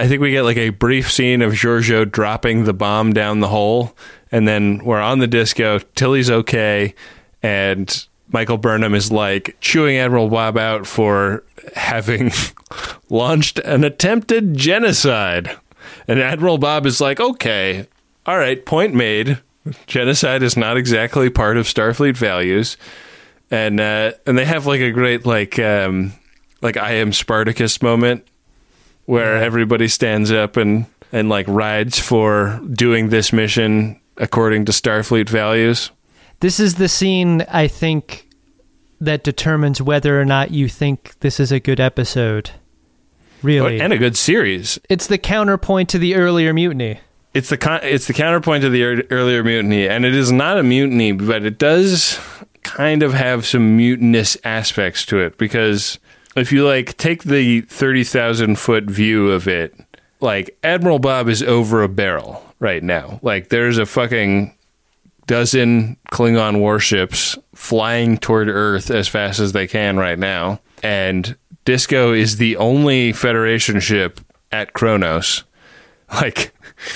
I think we get like a brief scene of Giorgio dropping the bomb down the hole, and then we're on the disco. Tilly's okay, and Michael Burnham is like chewing Admiral Bob out for having launched an attempted genocide. And Admiral Bob is like, okay, all right, point made. Genocide is not exactly part of Starfleet values. And uh, and they have like a great like um, like I am Spartacus moment where yeah. everybody stands up and, and like rides for doing this mission according to Starfleet values. This is the scene, I think, that determines whether or not you think this is a good episode. Really. And a good series. It's the counterpoint to the earlier mutiny. It's the con- it's the counterpoint to the er- earlier mutiny, and it is not a mutiny, but it does kind of have some mutinous aspects to it, because if you like take the thirty thousand foot view of it, like Admiral Bob is over a barrel right now. Like there's a fucking dozen Klingon warships flying toward Earth as fast as they can right now. And Disco is the only Federation ship at Kronos. Like,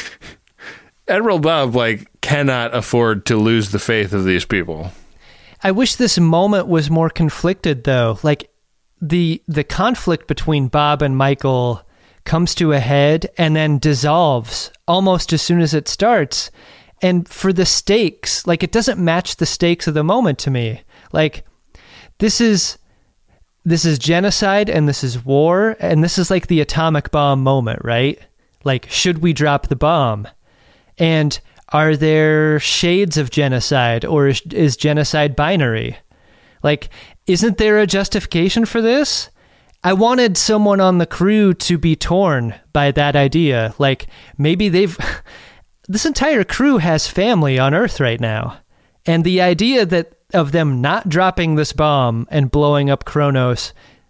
Admiral Bob, like, cannot afford to lose the faith of these people. I wish this moment was more conflicted, though. Like, the the conflict between Bob and Michael comes to a head and then dissolves almost as soon as it starts. And for the stakes, like, it doesn't match the stakes of the moment to me. Like, this is this is genocide and this is war, and this is like the atomic bomb moment, right? Like, should we drop the bomb? And are there shades of genocide, or is, is genocide binary? Like, isn't there a justification for this? I wanted someone on the crew to be torn by that idea. Like, maybe they've... This entire crew has family on Earth right now. And the idea that of them not dropping this bomb and blowing up Kronos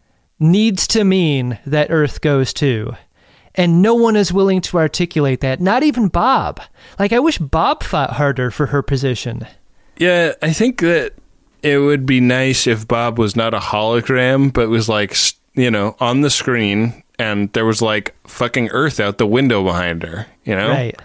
needs to mean that Earth goes too. And no one is willing to articulate that. Not even Bob. Like, I wish Bob fought harder for her position. Yeah, I think that it would be nice if Bob was not a hologram, but was like, you know, on the screen, and there was like fucking Earth out the window behind her, you know? Right.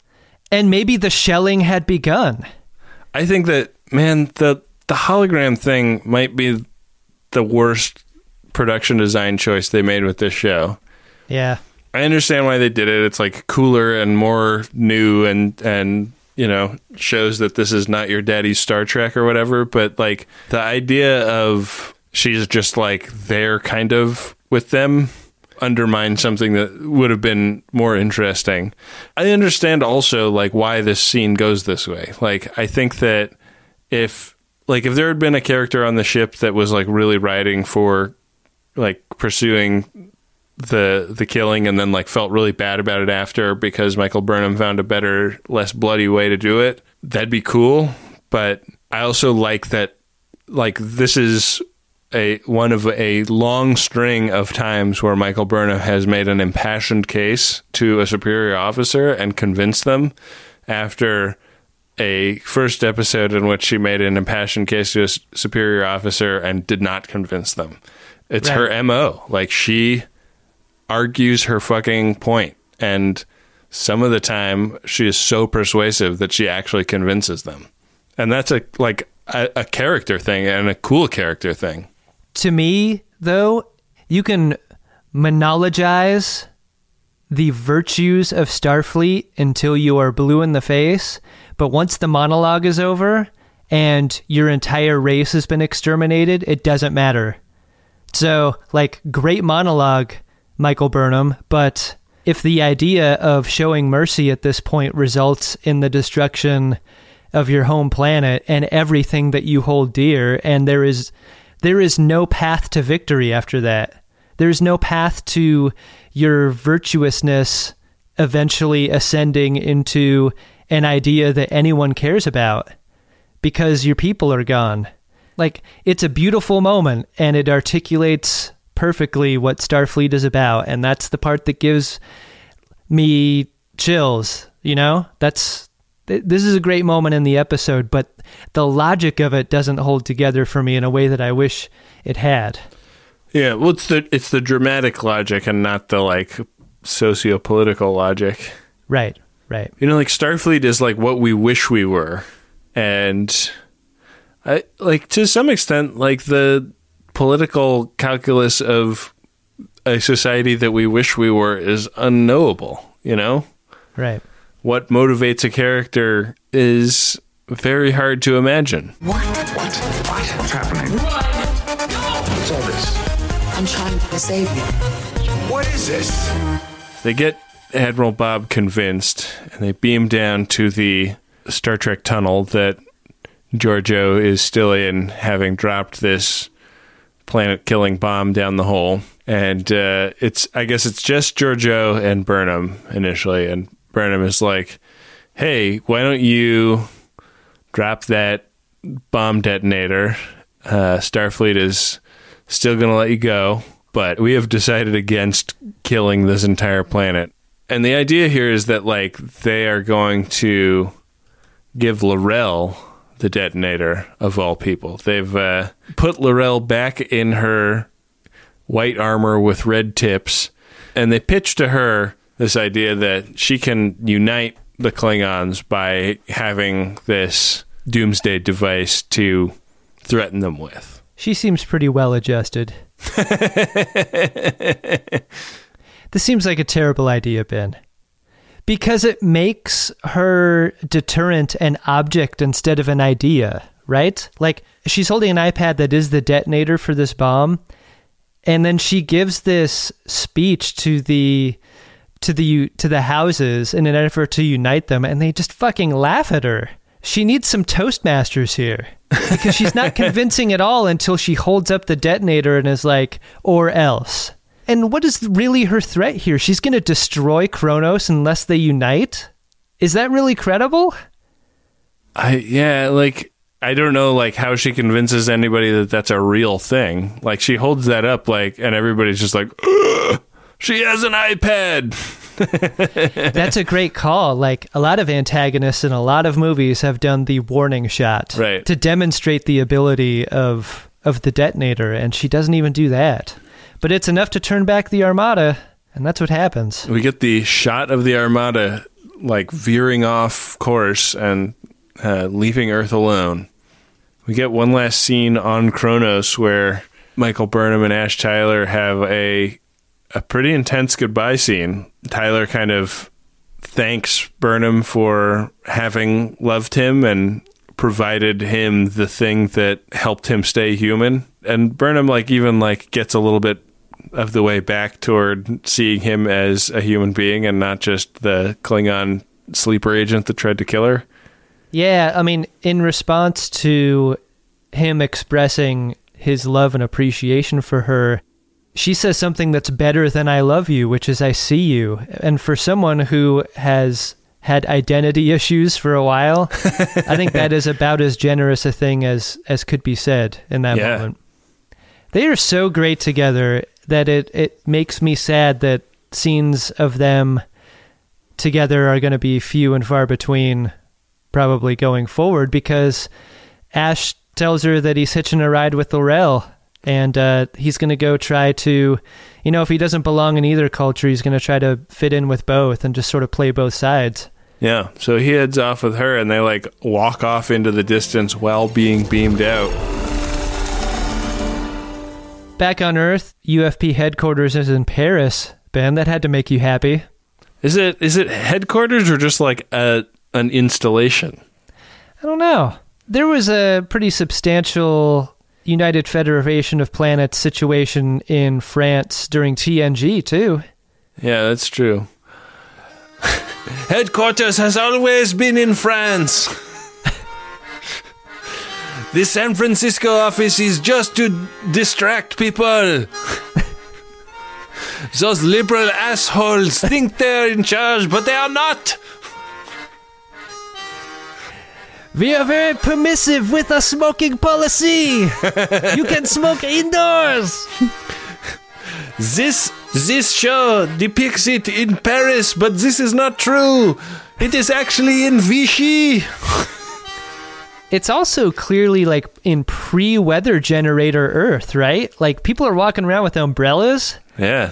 And maybe the shelling had begun. I think that, man, the the hologram thing might be the worst production design choice they made with this show. Yeah. I understand why they did it. It's like cooler and more new, and, and you know, shows that this is not your daddy's Star Trek or whatever. But like the idea of she's just like there kind of with them undermine something that would have been more interesting. I understand also like why this scene goes this way. Like, I think that if like if there had been a character on the ship that was like really riding for like pursuing the the killing and then like felt really bad about it after because Michael Burnham found a better, less bloody way to do it, that'd be cool. But I also like that like this is a one of a long string of times where Michael Burnham has made an impassioned case to a superior officer and convinced them, after a first episode in which she made an impassioned case to a superior officer and did not convince them. It's right. Her M O. Like, she argues her fucking point, and some of the time she is so persuasive that she actually convinces them. And that's a like a, a character thing, and a cool character thing. To me, though, you can monologize the virtues of Starfleet until you are blue in the face, but once the monologue is over and your entire race has been exterminated, it doesn't matter. So, like, great monologue, Michael Burnham, but if the idea of showing mercy at this point results in the destruction of your home planet and everything that you hold dear, and there is... There is no path to victory after that. There's no path to your virtuousness eventually ascending into an idea that anyone cares about, because your people are gone. Like, it's a beautiful moment, and it articulates perfectly what Starfleet is about, and that's the part that gives me chills, you know? That's... This is a great moment in the episode, but the logic of it doesn't hold together for me in a way that I wish it had. Yeah, well, it's the it's the dramatic logic and not the like socio-political logic. Right, right. You know, like Starfleet is like what we wish we were. And I like to some extent, like the political calculus of a society that we wish we were is unknowable, you know? Right. What motivates a character is very hard to imagine. What? What? What? What's happening? Run! Go! What's all this? I'm trying to save you. What is this? They get Admiral Bob convinced, and they beam down to the Star Trek tunnel that Giorgio is still in, having dropped this planet-killing bomb down the hole. And uh, it's, I guess it's just Giorgio and Burnham initially, and Burnham is like, hey, why don't you drop that bomb detonator? Uh, Starfleet is still going to let you go, but we have decided against killing this entire planet. And the idea here is that, like, they are going to give L'Rell the detonator, of all people. They've uh, put L'Rell back in her white armor with red tips, and they pitch to her this idea that she can unite the Klingons by having this doomsday device to threaten them with. She seems pretty well adjusted. This seems like a terrible idea, Ben. Because it makes her deterrent an object instead of an idea, right? Like, she's holding an iPad that is the detonator for this bomb, and then she gives this speech to the to the to the houses in an effort to unite them, and they just fucking laugh at her. She needs some Toastmasters here, because she's not convincing at all until she holds up the detonator and is like, or else. And what is really her threat here? She's going to destroy Kronos unless they unite? Is that really credible? I yeah, like, I don't know, like, how she convinces anybody that that's a real thing. Like, she holds that up, like, and everybody's just like, ugh, she has an iPad. That's a great call. Like, a lot of antagonists in a lot of movies have done the warning shot, right, to demonstrate the ability of of the detonator, and she doesn't even do that. But it's enough to turn back the Armada, and that's what happens. We get the shot of the Armada, like, veering off course and uh, leaving Earth alone. We get one last scene on Kronos where Michael Burnham and Ash Tyler have a a pretty intense goodbye scene. Tyler kind of thanks Burnham for having loved him and provided him the thing that helped him stay human. And Burnham, like, even, like, gets a little bit of the way back toward seeing him as a human being and not just the Klingon sleeper agent that tried to kill her. Yeah, I mean, in response to him expressing his love and appreciation for her, she says something that's better than I love you, which is I see you. And for someone who has had identity issues for a while, I think that is about as generous a thing as, as could be said in that yeah. moment. They are so great together that it, it makes me sad that scenes of them together are going to be few and far between probably going forward, because Ash tells her that he's hitching a ride with L'Rell, and uh, he's going to go try to, you know, if he doesn't belong in either culture, he's going to try to fit in with both and just sort of play both sides. Yeah, so he heads off with her, and they, like, walk off into the distance while being beamed out. Back on Earth, U F P headquarters is in Paris. Ben, that had to make you happy. Is it is it headquarters or just like a an installation? I don't know. There was a pretty substantial United Federation of Planets situation in France during T N G, too. Yeah, that's true. Headquarters has always been in France. The San Francisco office is just to distract people. Those liberal assholes think they're in charge, but they are not. We are very permissive with our smoking policy. You can smoke indoors. This this show depicts it in Paris, but this is not true. It is actually in Vichy. It's also clearly like in pre-weather generator Earth, right? Like people are walking around with umbrellas. Yeah.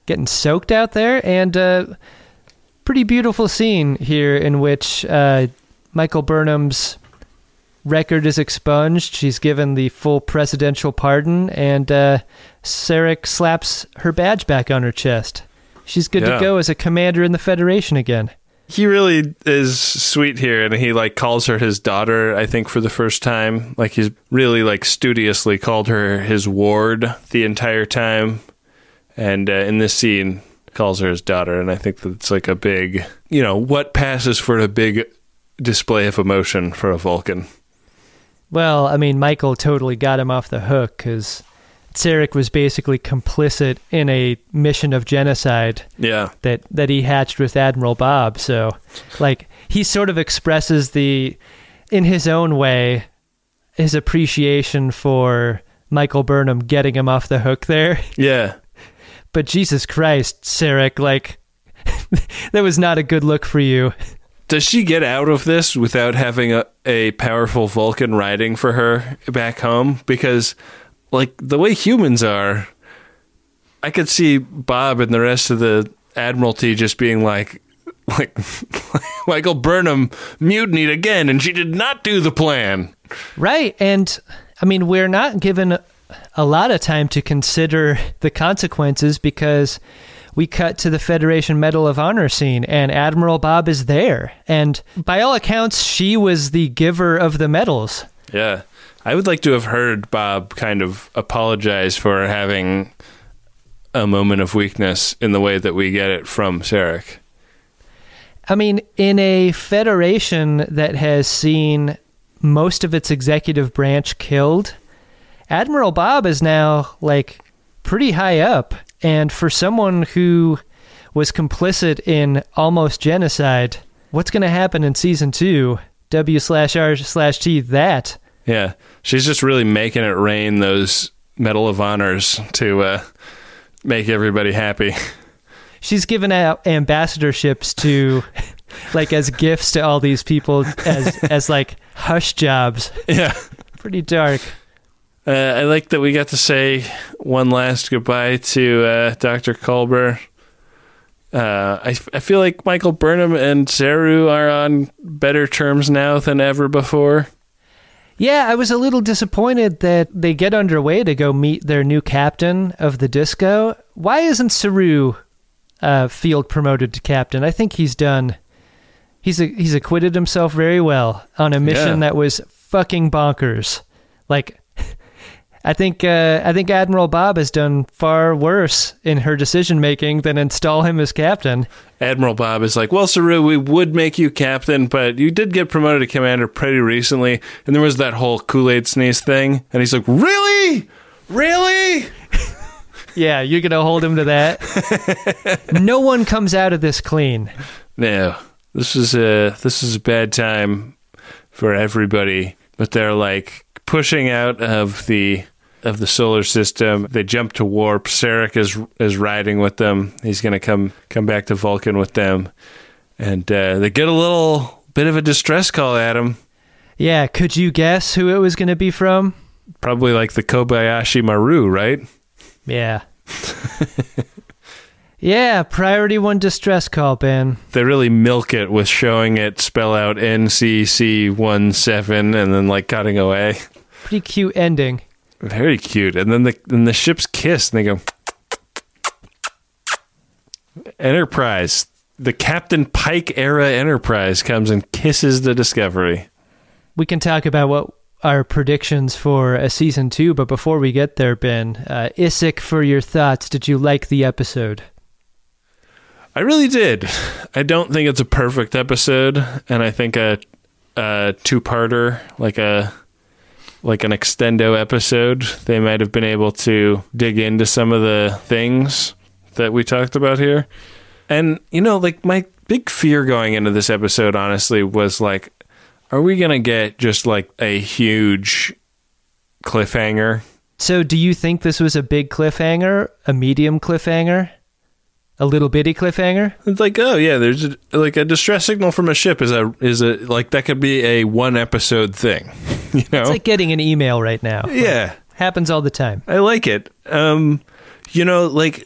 getting soaked out there, and uh, pretty beautiful scene here in which uh, Michael Burnham's record is expunged. She's given the full presidential pardon, and uh, Sarek slaps her badge back on her chest. She's good Yeah. to go as a commander in the Federation again. He really is sweet here, and he like calls her his daughter, I think, for the first time. Like, he's really like studiously called her his ward the entire time, and uh, in this scene calls her his daughter. And I think that's like a big, you know, what passes for a big display of emotion for a Vulcan. Well, I mean, Michael totally got him off the hook because Sarek was basically complicit in a mission of genocide Yeah. that, that he hatched with Admiral Bob. So, like, he sort of expresses the, in his own way, his appreciation for Michael Burnham getting him off the hook there. Yeah. But Jesus Christ, Sarek, like, that was not a good look for you. Does she get out of this without having a, a powerful Vulcan riding for her back home? Because, like, the way humans are, I could see Bob and the rest of the Admiralty just being like, like, Michael Burnham mutinied again, and she did not do the plan. Right, and, I mean, we're not given a lot of time to consider the consequences because we cut to the Federation Medal of Honor scene, and Admiral Bob is there. And by all accounts, she was the giver of the medals. Yeah. I would like to have heard Bob kind of apologize for having a moment of weakness in the way that we get it from Sarek. I mean, in a Federation that has seen most of its executive branch killed, Admiral Bob is now, like, pretty high up. And for someone who was complicit in almost genocide, what's going to happen in season two? W slash R slash T that. Yeah. She's just really making it rain those Medal of Honors to uh, make everybody happy. She's given out ambassadorships to, like, as gifts to all these people as, as like, hush jobs. Yeah. Pretty dark. Uh, I like that we got to say one last goodbye to uh, Doctor Culber. Uh, I, I feel like Michael Burnham and Saru are on better terms now than ever before. Yeah, I was a little disappointed that they get underway to go meet their new captain of the disco. Why isn't Saru uh, field promoted to captain? I think he's done. He's a, he's acquitted himself very well on a mission Yeah. that was fucking bonkers. Like, I think uh, I think Admiral Bob has done far worse in her decision making than install him as captain. Admiral Bob is like, well, Saru, we would make you captain, but you did get promoted to commander pretty recently, and there was that whole Kool-Aid sneeze thing. And he's like, really? Really? Yeah, you're gonna hold him to that. No one comes out of this clean. No, this is a this is a bad time for everybody. But they're like pushing out of the of the solar system. They jump to warp. Sarek is is riding with them. He's gonna come come back to Vulcan with them, and uh, they get a little bit of a distress call at him. Yeah, could you guess who it was gonna be from? Probably like the Kobayashi Maru, right? Yeah. Yeah, priority one distress call, Ben. They really milk it with showing it spell out N C C seventeen and then like cutting away. Pretty cute ending. Very cute. And then the then the ships kiss and they go Enterprise. The Captain Pike era Enterprise comes and kisses the Discovery. We can talk about what our predictions for a season two, but before we get there, Ben, uh, Isik, for your thoughts, did you like the episode? I really did. I don't think it's a perfect episode, and I think a, a two-parter, like a like an extendo episode, they might have been able to dig into some of the things that we talked about here. And, you know, like my big fear going into this episode, honestly, was like, are we going to get just like a huge cliffhanger? So do you think this was a big cliffhanger, a medium cliffhanger, a little bitty cliffhanger? It's like, oh yeah, there's a, like a distress signal from a ship is a is a like that could be a one episode thing, you know? It's like getting an email right now. Yeah, Happens all the time. I like it. Um, you know, like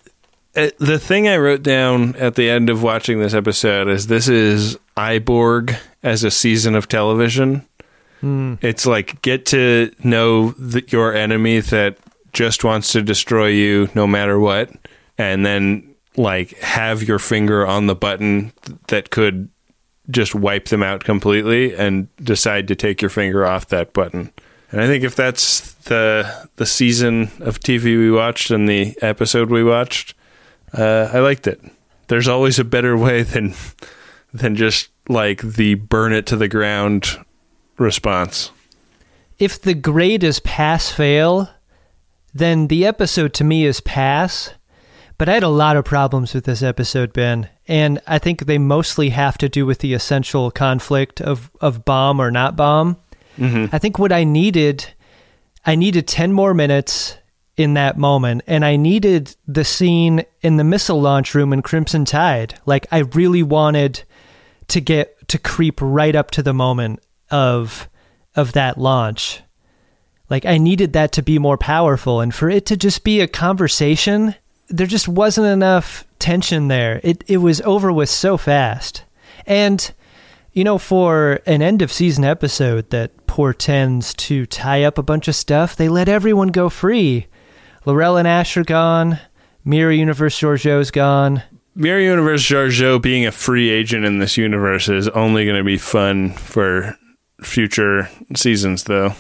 Uh, the thing I wrote down at the end of watching this episode is this is Iborg as a season of television. Mm. It's like, get to know the, your enemy that just wants to destroy you no matter what, and then like have your finger on the button that could just wipe them out completely, and decide to take your finger off that button. And I think if that's the the season of T V we watched and the episode we watched, uh, I liked it. There's always a better way than than just like the burn it to the ground response. If the grade is pass fail, then the episode to me is pass. But I had a lot of problems with this episode, Ben, and I think they mostly have to do with the essential conflict of, of bomb or not bomb. Mm-hmm. I think what I needed, I needed ten more minutes in that moment, and I needed the scene in the missile launch room in Crimson Tide. Like, I really wanted to get to creep right up to the moment of of that launch. Like, I needed that to be more powerful, and for it to just be a conversation, there just wasn't enough tension there. It it was over with so fast. And, you know, for an end of season episode that portends to tie up a bunch of stuff, they let everyone go free. Laurel and Ash are gone. Mirror Universe Georgiou's gone. Mirror Universe Georgiou being a free agent in this universe is only going to be fun for future seasons, though.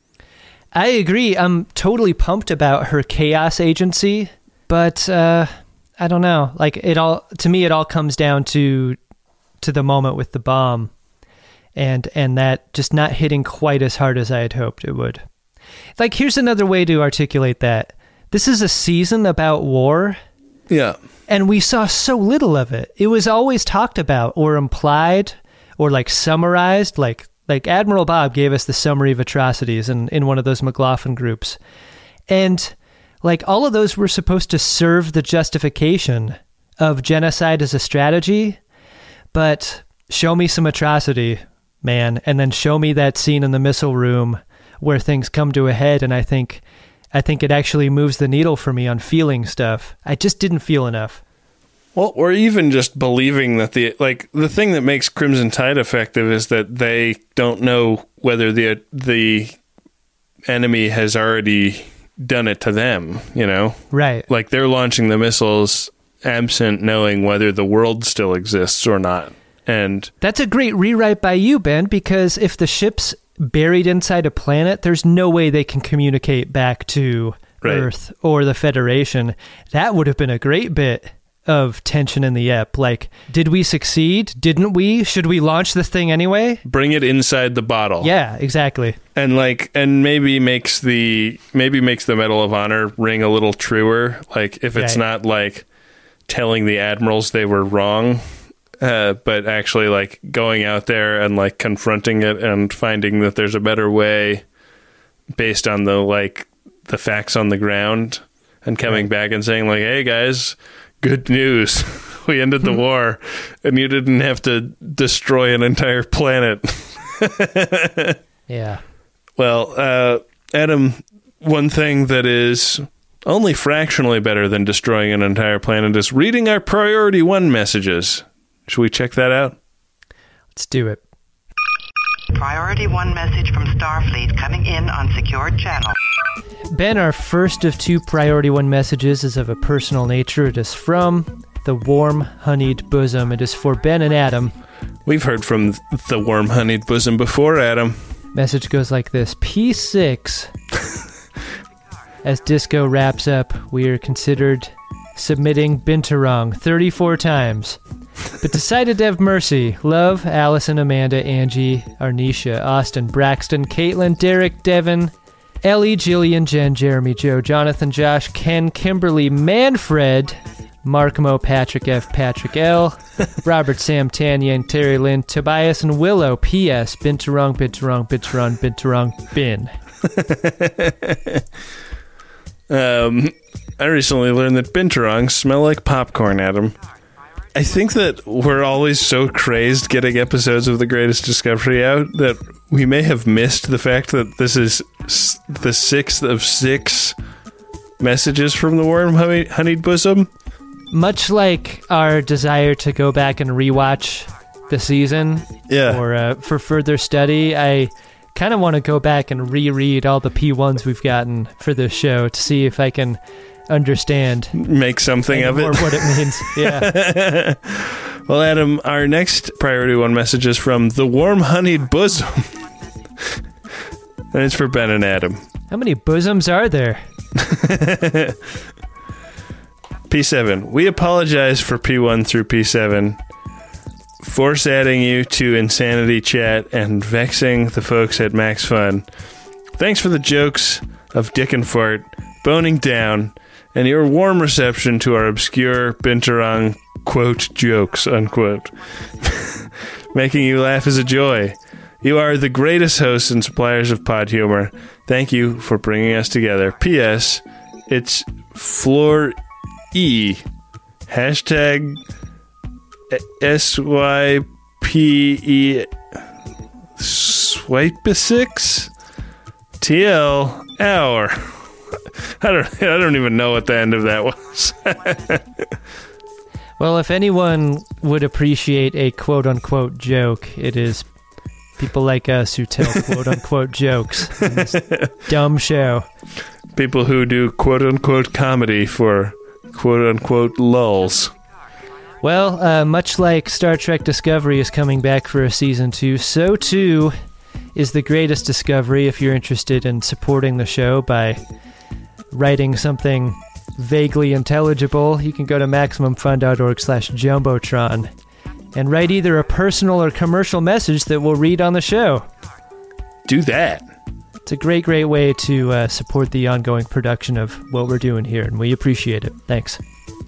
I agree. I'm totally pumped about her chaos agency, but uh, I don't know. Like, it all, to me, it all comes down to to the moment with the bomb, and and that just not hitting quite as hard as I had hoped it would. Like, here's another way to articulate that. This is a season about war. Yeah. And we saw so little of it. It was always talked about or implied or like summarized. Like like Admiral Bob gave us the summary of atrocities in, in one of those McLaughlin groups. And like all of those were supposed to serve the justification of genocide as a strategy. But show me some atrocity, man. And then show me that scene in the missile room where things come to a head, and I think I think it actually moves the needle for me on feeling stuff. I just didn't feel enough. Well, or even just believing that the like the thing that makes Crimson Tide effective is that they don't know whether the the enemy has already done it to them, you know? Right. Like, they're launching the missiles absent knowing whether the world still exists or not. And that's a great rewrite by you, Ben, because if the ship's buried inside a planet, there's no way they can communicate back to right. Earth or the Federation. That would have been a great bit of tension in the ep. Like, did we succeed? Didn't we? Should we launch the thing anyway? Bring it inside the bottle. Yeah, exactly. And like, and maybe makes the maybe makes the Medal of Honor ring a little truer. Like, if it's right. not like telling the admirals they were wrong, uh, but actually like going out there and like confronting it and finding that there's a better way based on the like the facts on the ground, and coming right. back and saying like, hey guys, good news. We ended the war, and you didn't have to destroy an entire planet. Yeah. Well, uh, Adam, one thing that is only fractionally better than destroying an entire planet is reading our Priority One messages. Should we check that out? Let's do it. Priority One message from Starfleet coming in on secured channel. Ben, our first of two Priority One messages is of a personal nature. It is from the Warm Honeyed Bosom. It is for Ben and Adam. We've heard from the Warm Honeyed Bosom before, Adam. Message goes like this. P six. As Disco wraps up, we are considered submitting Binturong thirty-four times, but decided to have mercy. Love, Allison, Amanda, Angie, Arnisha, Austin, Braxton, Caitlin, Derek, Devin, Ellie, Jillian, Jen, Jeremy, Joe, Jonathan, Josh, Ken, Kimberly, Manfred, Mark, Mo, Patrick F, Patrick L, Robert, Sam, Tanya, and Terry Lynn, Tobias, and Willow. P S. Binturong, Binturong, Binturong, Binturong, Bin. um, I recently learned that Binturongs smell like popcorn, Adam. I think that we're always so crazed getting episodes of The Greatest Discovery out that we may have missed the fact that this is s- the sixth of six messages from the Warm Honeyed Bosom. much like our desire to go back and rewatch the season Yeah. or uh, for further study, I kind of want to go back and reread all the P ones we've gotten for this show to see if I can understand. Make something of it. Or what it means. Yeah. Well, Adam, our next priority one message is from the Warm Honeyed Bosom. And it's for Ben and Adam. How many bosoms are there? P seven. We apologize for P one through P seven. Force adding you to Insanity Chat and vexing the folks at Max Fun. Thanks for the jokes of Dick and Fart, boning down, and your warm reception to our obscure Binturong quote jokes, unquote. Making you laugh is a joy. You are the greatest hosts and suppliers of pod humor. Thank you for bringing us together. P S. It's Floor E. Hashtag S Y P E Swipe six T L hour. I don't I don't even know what the end of that was. Well, if anyone would appreciate a quote-unquote joke, it is people like us who tell quote-unquote jokes in this dumb show. People who do quote-unquote comedy for quote-unquote lulls. Well, uh, much like Star Trek Discovery is coming back for a season two, so too is The Greatest Discovery if you're interested in supporting the show by writing something vaguely intelligible. You can go to MaximumFun.org slash Jumbotron and write either a personal or commercial message that we'll read on the show. Do that. It's a great, great way to uh, support the ongoing production of what we're doing here, and we appreciate it. Thanks.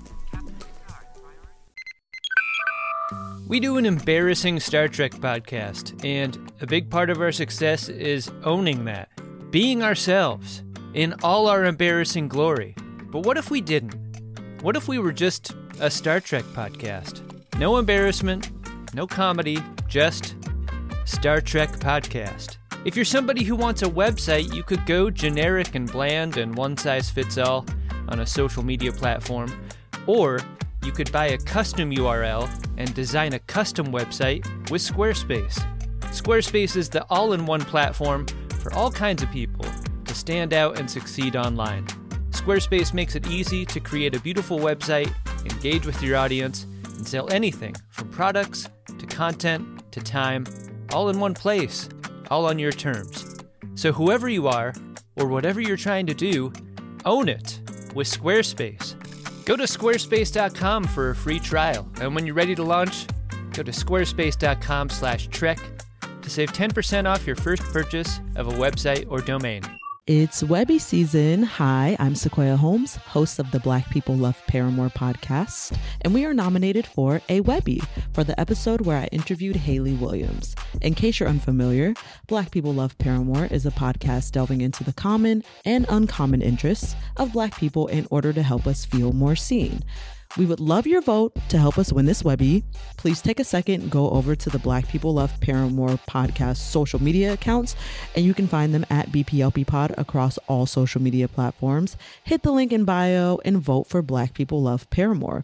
We do an embarrassing Star Trek podcast, and a big part of our success is owning that, being ourselves, in all our embarrassing glory. But what if we didn't? What if we were just a Star Trek podcast? No embarrassment, no comedy, just Star Trek podcast. If you're somebody who wants a website, you could go generic and bland and one-size-fits-all on a social media platform, or you could buy a custom U R L and design a custom website with Squarespace. Squarespace is the all-in-one platform for all kinds of people to stand out and succeed online. Squarespace makes it easy to create a beautiful website, engage with your audience, and sell anything from products to content to time, all in one place, all on your terms. So whoever you are, or whatever you're trying to do, own it with Squarespace. Go to squarespace dot com for a free trial, and when you're ready to launch, go to squarespace dot com slash trek to save ten percent off your first purchase of a website or domain. It's Webby season. Hi, I'm Sequoia Holmes, host of the Black People Love Paramore podcast, and we are nominated for a Webby for the episode where I interviewed Hayley Williams. In case you're unfamiliar, Black People Love Paramore is a podcast delving into the common and uncommon interests of Black people in order to help us feel more seen. We would love your vote to help us win this Webby. Please take a second, go over to the Black People Love Paramore podcast social media accounts, and you can find them at B P L P Pod across all social media platforms. Hit the link in bio and vote for Black People Love Paramore.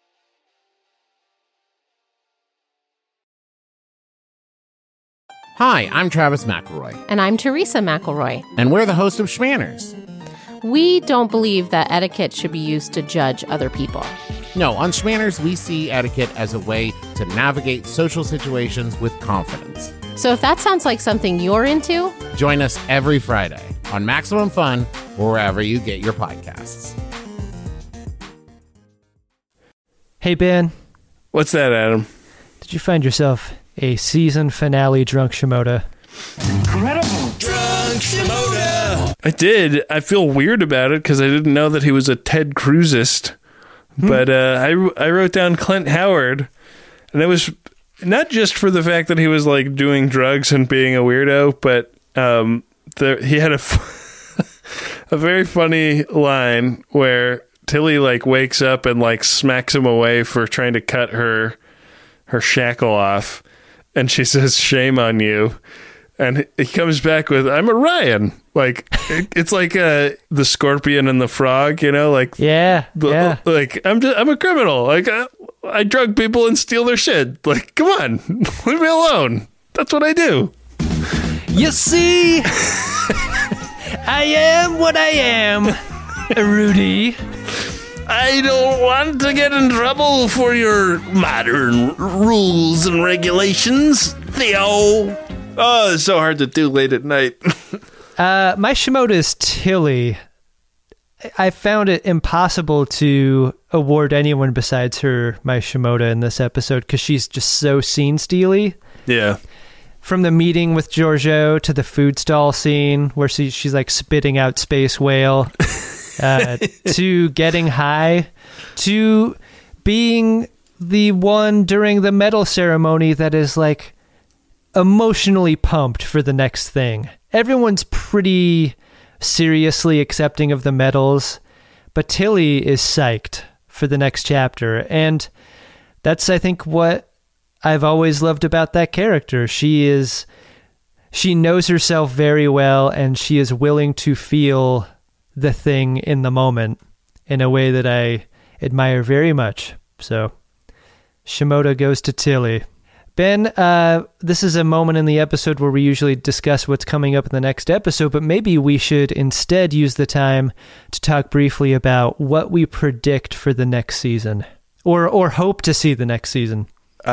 Hi, I'm Travis McElroy. And I'm Teresa McElroy. And we're the host of Schmanners. We don't believe that etiquette should be used to judge other people. No, on Schmanners, we see etiquette as a way to navigate social situations with confidence. So if that sounds like something you're into, join us every Friday on Maximum Fun or wherever you get your podcasts. Hey, Ben. What's that, Adam? Did you find yourself a season finale drunk Shimoda? Incredible! Drunk Shimoda! I did. I feel weird about it because I didn't know that he was a Ted Cruzist. Hmm. But uh, I, I wrote down Clint Howard, and it was not just for the fact that he was like doing drugs and being a weirdo, but um, the, he had a, f- a very funny line where Tilly like wakes up and like smacks him away for trying to cut her her shackle off, and she says, "Shame on you." And he comes back with, I'm Orion. Like, it, it's like uh, the scorpion and the frog, you know? Like, yeah, the, yeah. Like, I'm just, I'm a criminal. Like, I, I drug people and steal their shit. Like, come on. Leave me alone. That's what I do. You see, I am what I am, Rudy. I don't want to get in trouble for your modern rules and regulations, Theo. Oh, it's so hard to do late at night. uh, my Shimoda is Tilly. I found it impossible to award anyone besides her my Shimoda in this episode because she's just so scene-steely. Yeah. From the meeting with Giorgio to the food stall scene where she, she's like spitting out space whale, uh, to getting high, to being the one during the medal ceremony that is like emotionally pumped for the next thing. Everyone's pretty seriously accepting of the medals, but Tilly is psyched for the next chapter. And that's, I think, what I've always loved about that character. She is, she knows herself very well, and she is willing to feel the thing in the moment in a way that I admire very much. So Shimoda goes to Tilly. Ben, uh, this is a moment in the episode where we usually discuss what's coming up in the next episode, but maybe we should instead use the time to talk briefly about what we predict for the next season, or or hope to see the next season.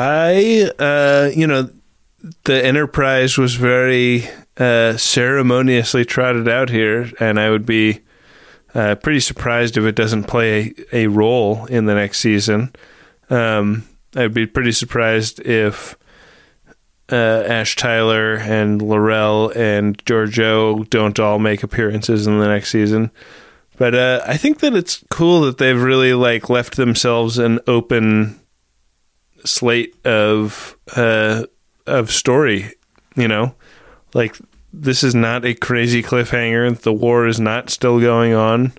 I, uh, you know, the Enterprise was very uh, ceremoniously trotted out here, and I would be uh, pretty surprised if it doesn't play a, a role in the next season. Um I'd be pretty surprised if uh, Ash Tyler and Laurel and Giorgio don't all make appearances in the next season. But uh, I think that it's cool that they've really like left themselves an open slate of uh, of story. You know, like this is not a crazy cliffhanger. The war is not still going on.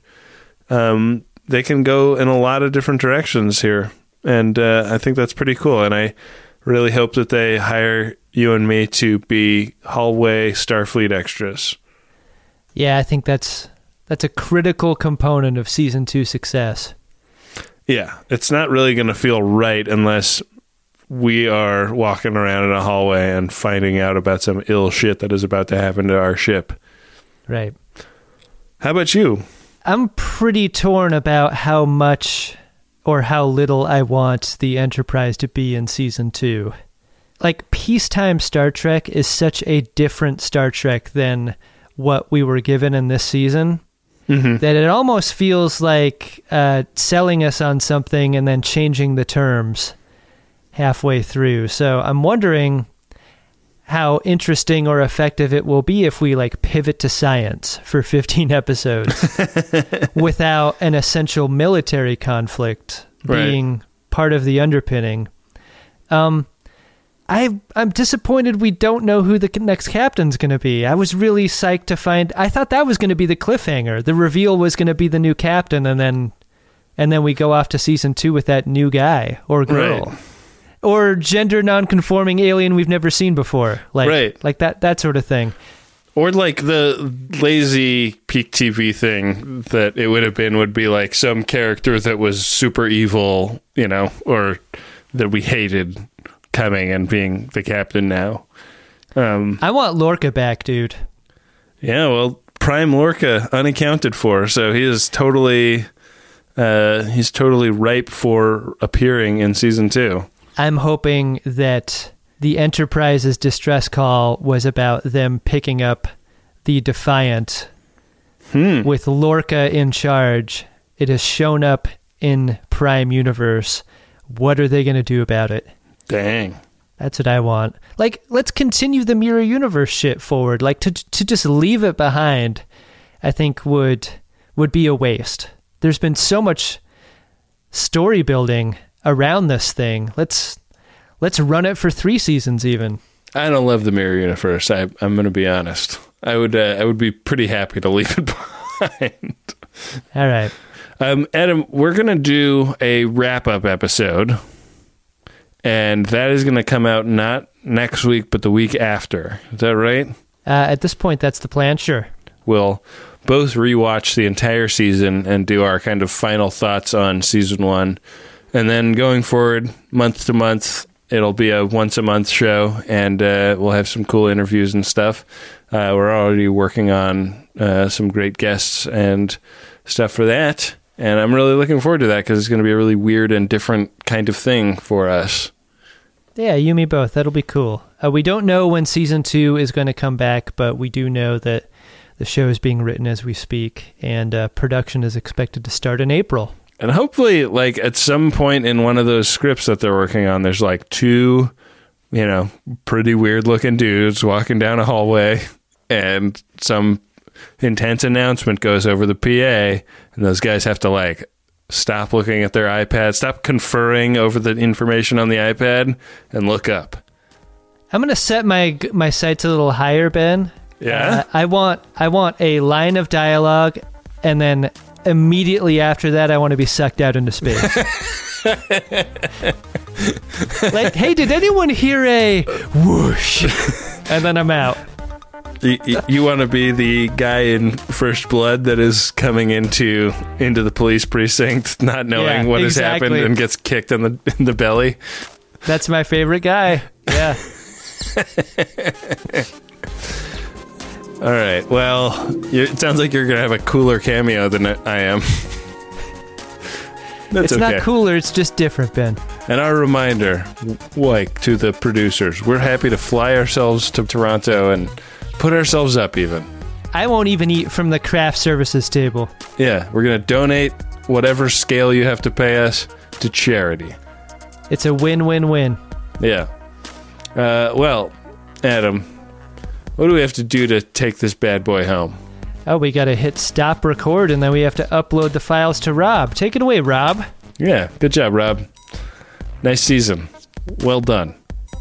Um, they can go in a lot of different directions here. And uh, I think that's pretty cool. And I really hope that they hire you and me to be hallway Starfleet extras. Yeah, I think that's that's a critical component of season two success. Yeah, it's not really going to feel right unless we are walking around in a hallway and finding out about some ill shit that is about to happen to our ship. Right. How about you? I'm pretty torn about how much or how little I want the Enterprise to be in season two. Like, peacetime Star Trek is such a different Star Trek than what we were given in this season, mm-hmm. that it almost feels like uh, selling us on something and then changing the terms halfway through. So I'm wondering how interesting or effective it will be if we like pivot to science for fifteen episodes without an essential military conflict being right. part of the underpinning. Um, I, I'm disappointed we don't know who the next captain's going to be. I was really psyched to find... I thought that was going to be the cliffhanger. The reveal was going to be the new captain, and then and then we go off to season two with that new guy or girl. Right. Or gender non-conforming alien we've never seen before. Like, right. like that, that sort of thing. Or like the lazy peak T V thing that it would have been would be like some character that was super evil, you know, or that we hated coming and being the captain now. Um, I want Lorca back, dude. Yeah, well, Prime Lorca unaccounted for, so he is totally, uh, he's totally ripe for appearing in season two. I'm hoping that the Enterprise's distress call was about them picking up the Defiant hmm. with Lorca in charge. It has shown up in Prime Universe. What are they going to do about it? Dang. That's what I want. Like, let's continue the Mirror Universe shit forward. Like, to to just leave it behind, I think would would be a waste. There's been so much story building around this thing. Let's let's run it for three seasons even. I don't love the Mirror Universe. I, I'm going to be honest. I would uh, I would be pretty happy to leave it behind. All right. Um, Adam, we're going to do a wrap-up episode, and that is going to come out not next week, but the week after. Is that right? Uh, at this point, that's the plan, sure. We'll both rewatch the entire season and do our kind of final thoughts on season one. And then going forward, month to month, it'll be a once-a-month show, and uh, we'll have some cool interviews and stuff. Uh, we're already working on uh, some great guests and stuff for that, and I'm really looking forward to that because it's going to be a really weird and different kind of thing for us. Yeah, you and me both. That'll be cool. Uh, we don't know when season two is going to come back, but we do know that the show is being written as we speak, and uh, production is expected to start in April. And hopefully, like, at some point in one of those scripts that they're working on, there's, like, two, you know, pretty weird-looking dudes walking down a hallway, and some intense announcement goes over the P A, and those guys have to, like, stop looking at their iPad, stop conferring over the information on the iPad, and look up. I'm going to set my my sights a little higher, Ben. Yeah? Uh, I want I want a line of dialogue, and then immediately after that, I want to be sucked out into space. Like, hey, did anyone hear a whoosh? And then I'm out. You, you, you want to be the guy in First Blood that is coming into into the police precinct, not knowing Yeah, what exactly. has happened, and gets kicked in the in the belly. That's my favorite guy. Yeah. All right. Well, you, it sounds like you're going to have a cooler cameo than I am. That's It's okay. not cooler, it's just different, Ben. And our reminder, like, to the producers, we're happy to fly ourselves to Toronto and put ourselves up even. I won't even eat from the craft services table. Yeah, we're going to donate whatever scale you have to pay us to charity. It's a win-win-win. Yeah. Uh, well, Adam, what do we have to do to take this bad boy home? Oh, we gotta hit stop record, and then we have to upload the files to Rob. Take it away, Rob. Yeah, good job, Rob. Nice season. Well done.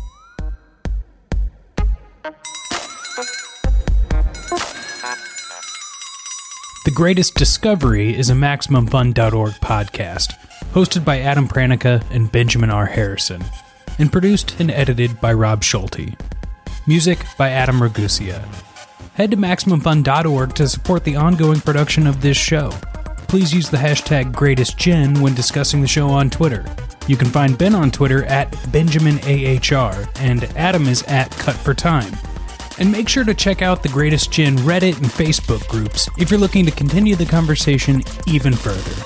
The Greatest Discovery is a Maximum Fun dot org podcast, hosted by Adam Pranica and Benjamin R. Harrison, and produced and edited by Rob Schulte. Music by Adam Ragusia. Head to Maximum Fun dot org to support the ongoing production of this show. Please use the hashtag GreatestGen when discussing the show on Twitter. You can find Ben on Twitter at Benjamin A H R, and Adam is at Cut for Time. And make sure to check out the Greatest Gen Reddit and Facebook groups if you're looking to continue the conversation even further.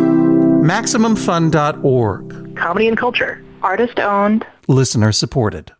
Maximum Fun dot org. Comedy and culture. Artist owned. Listener supported.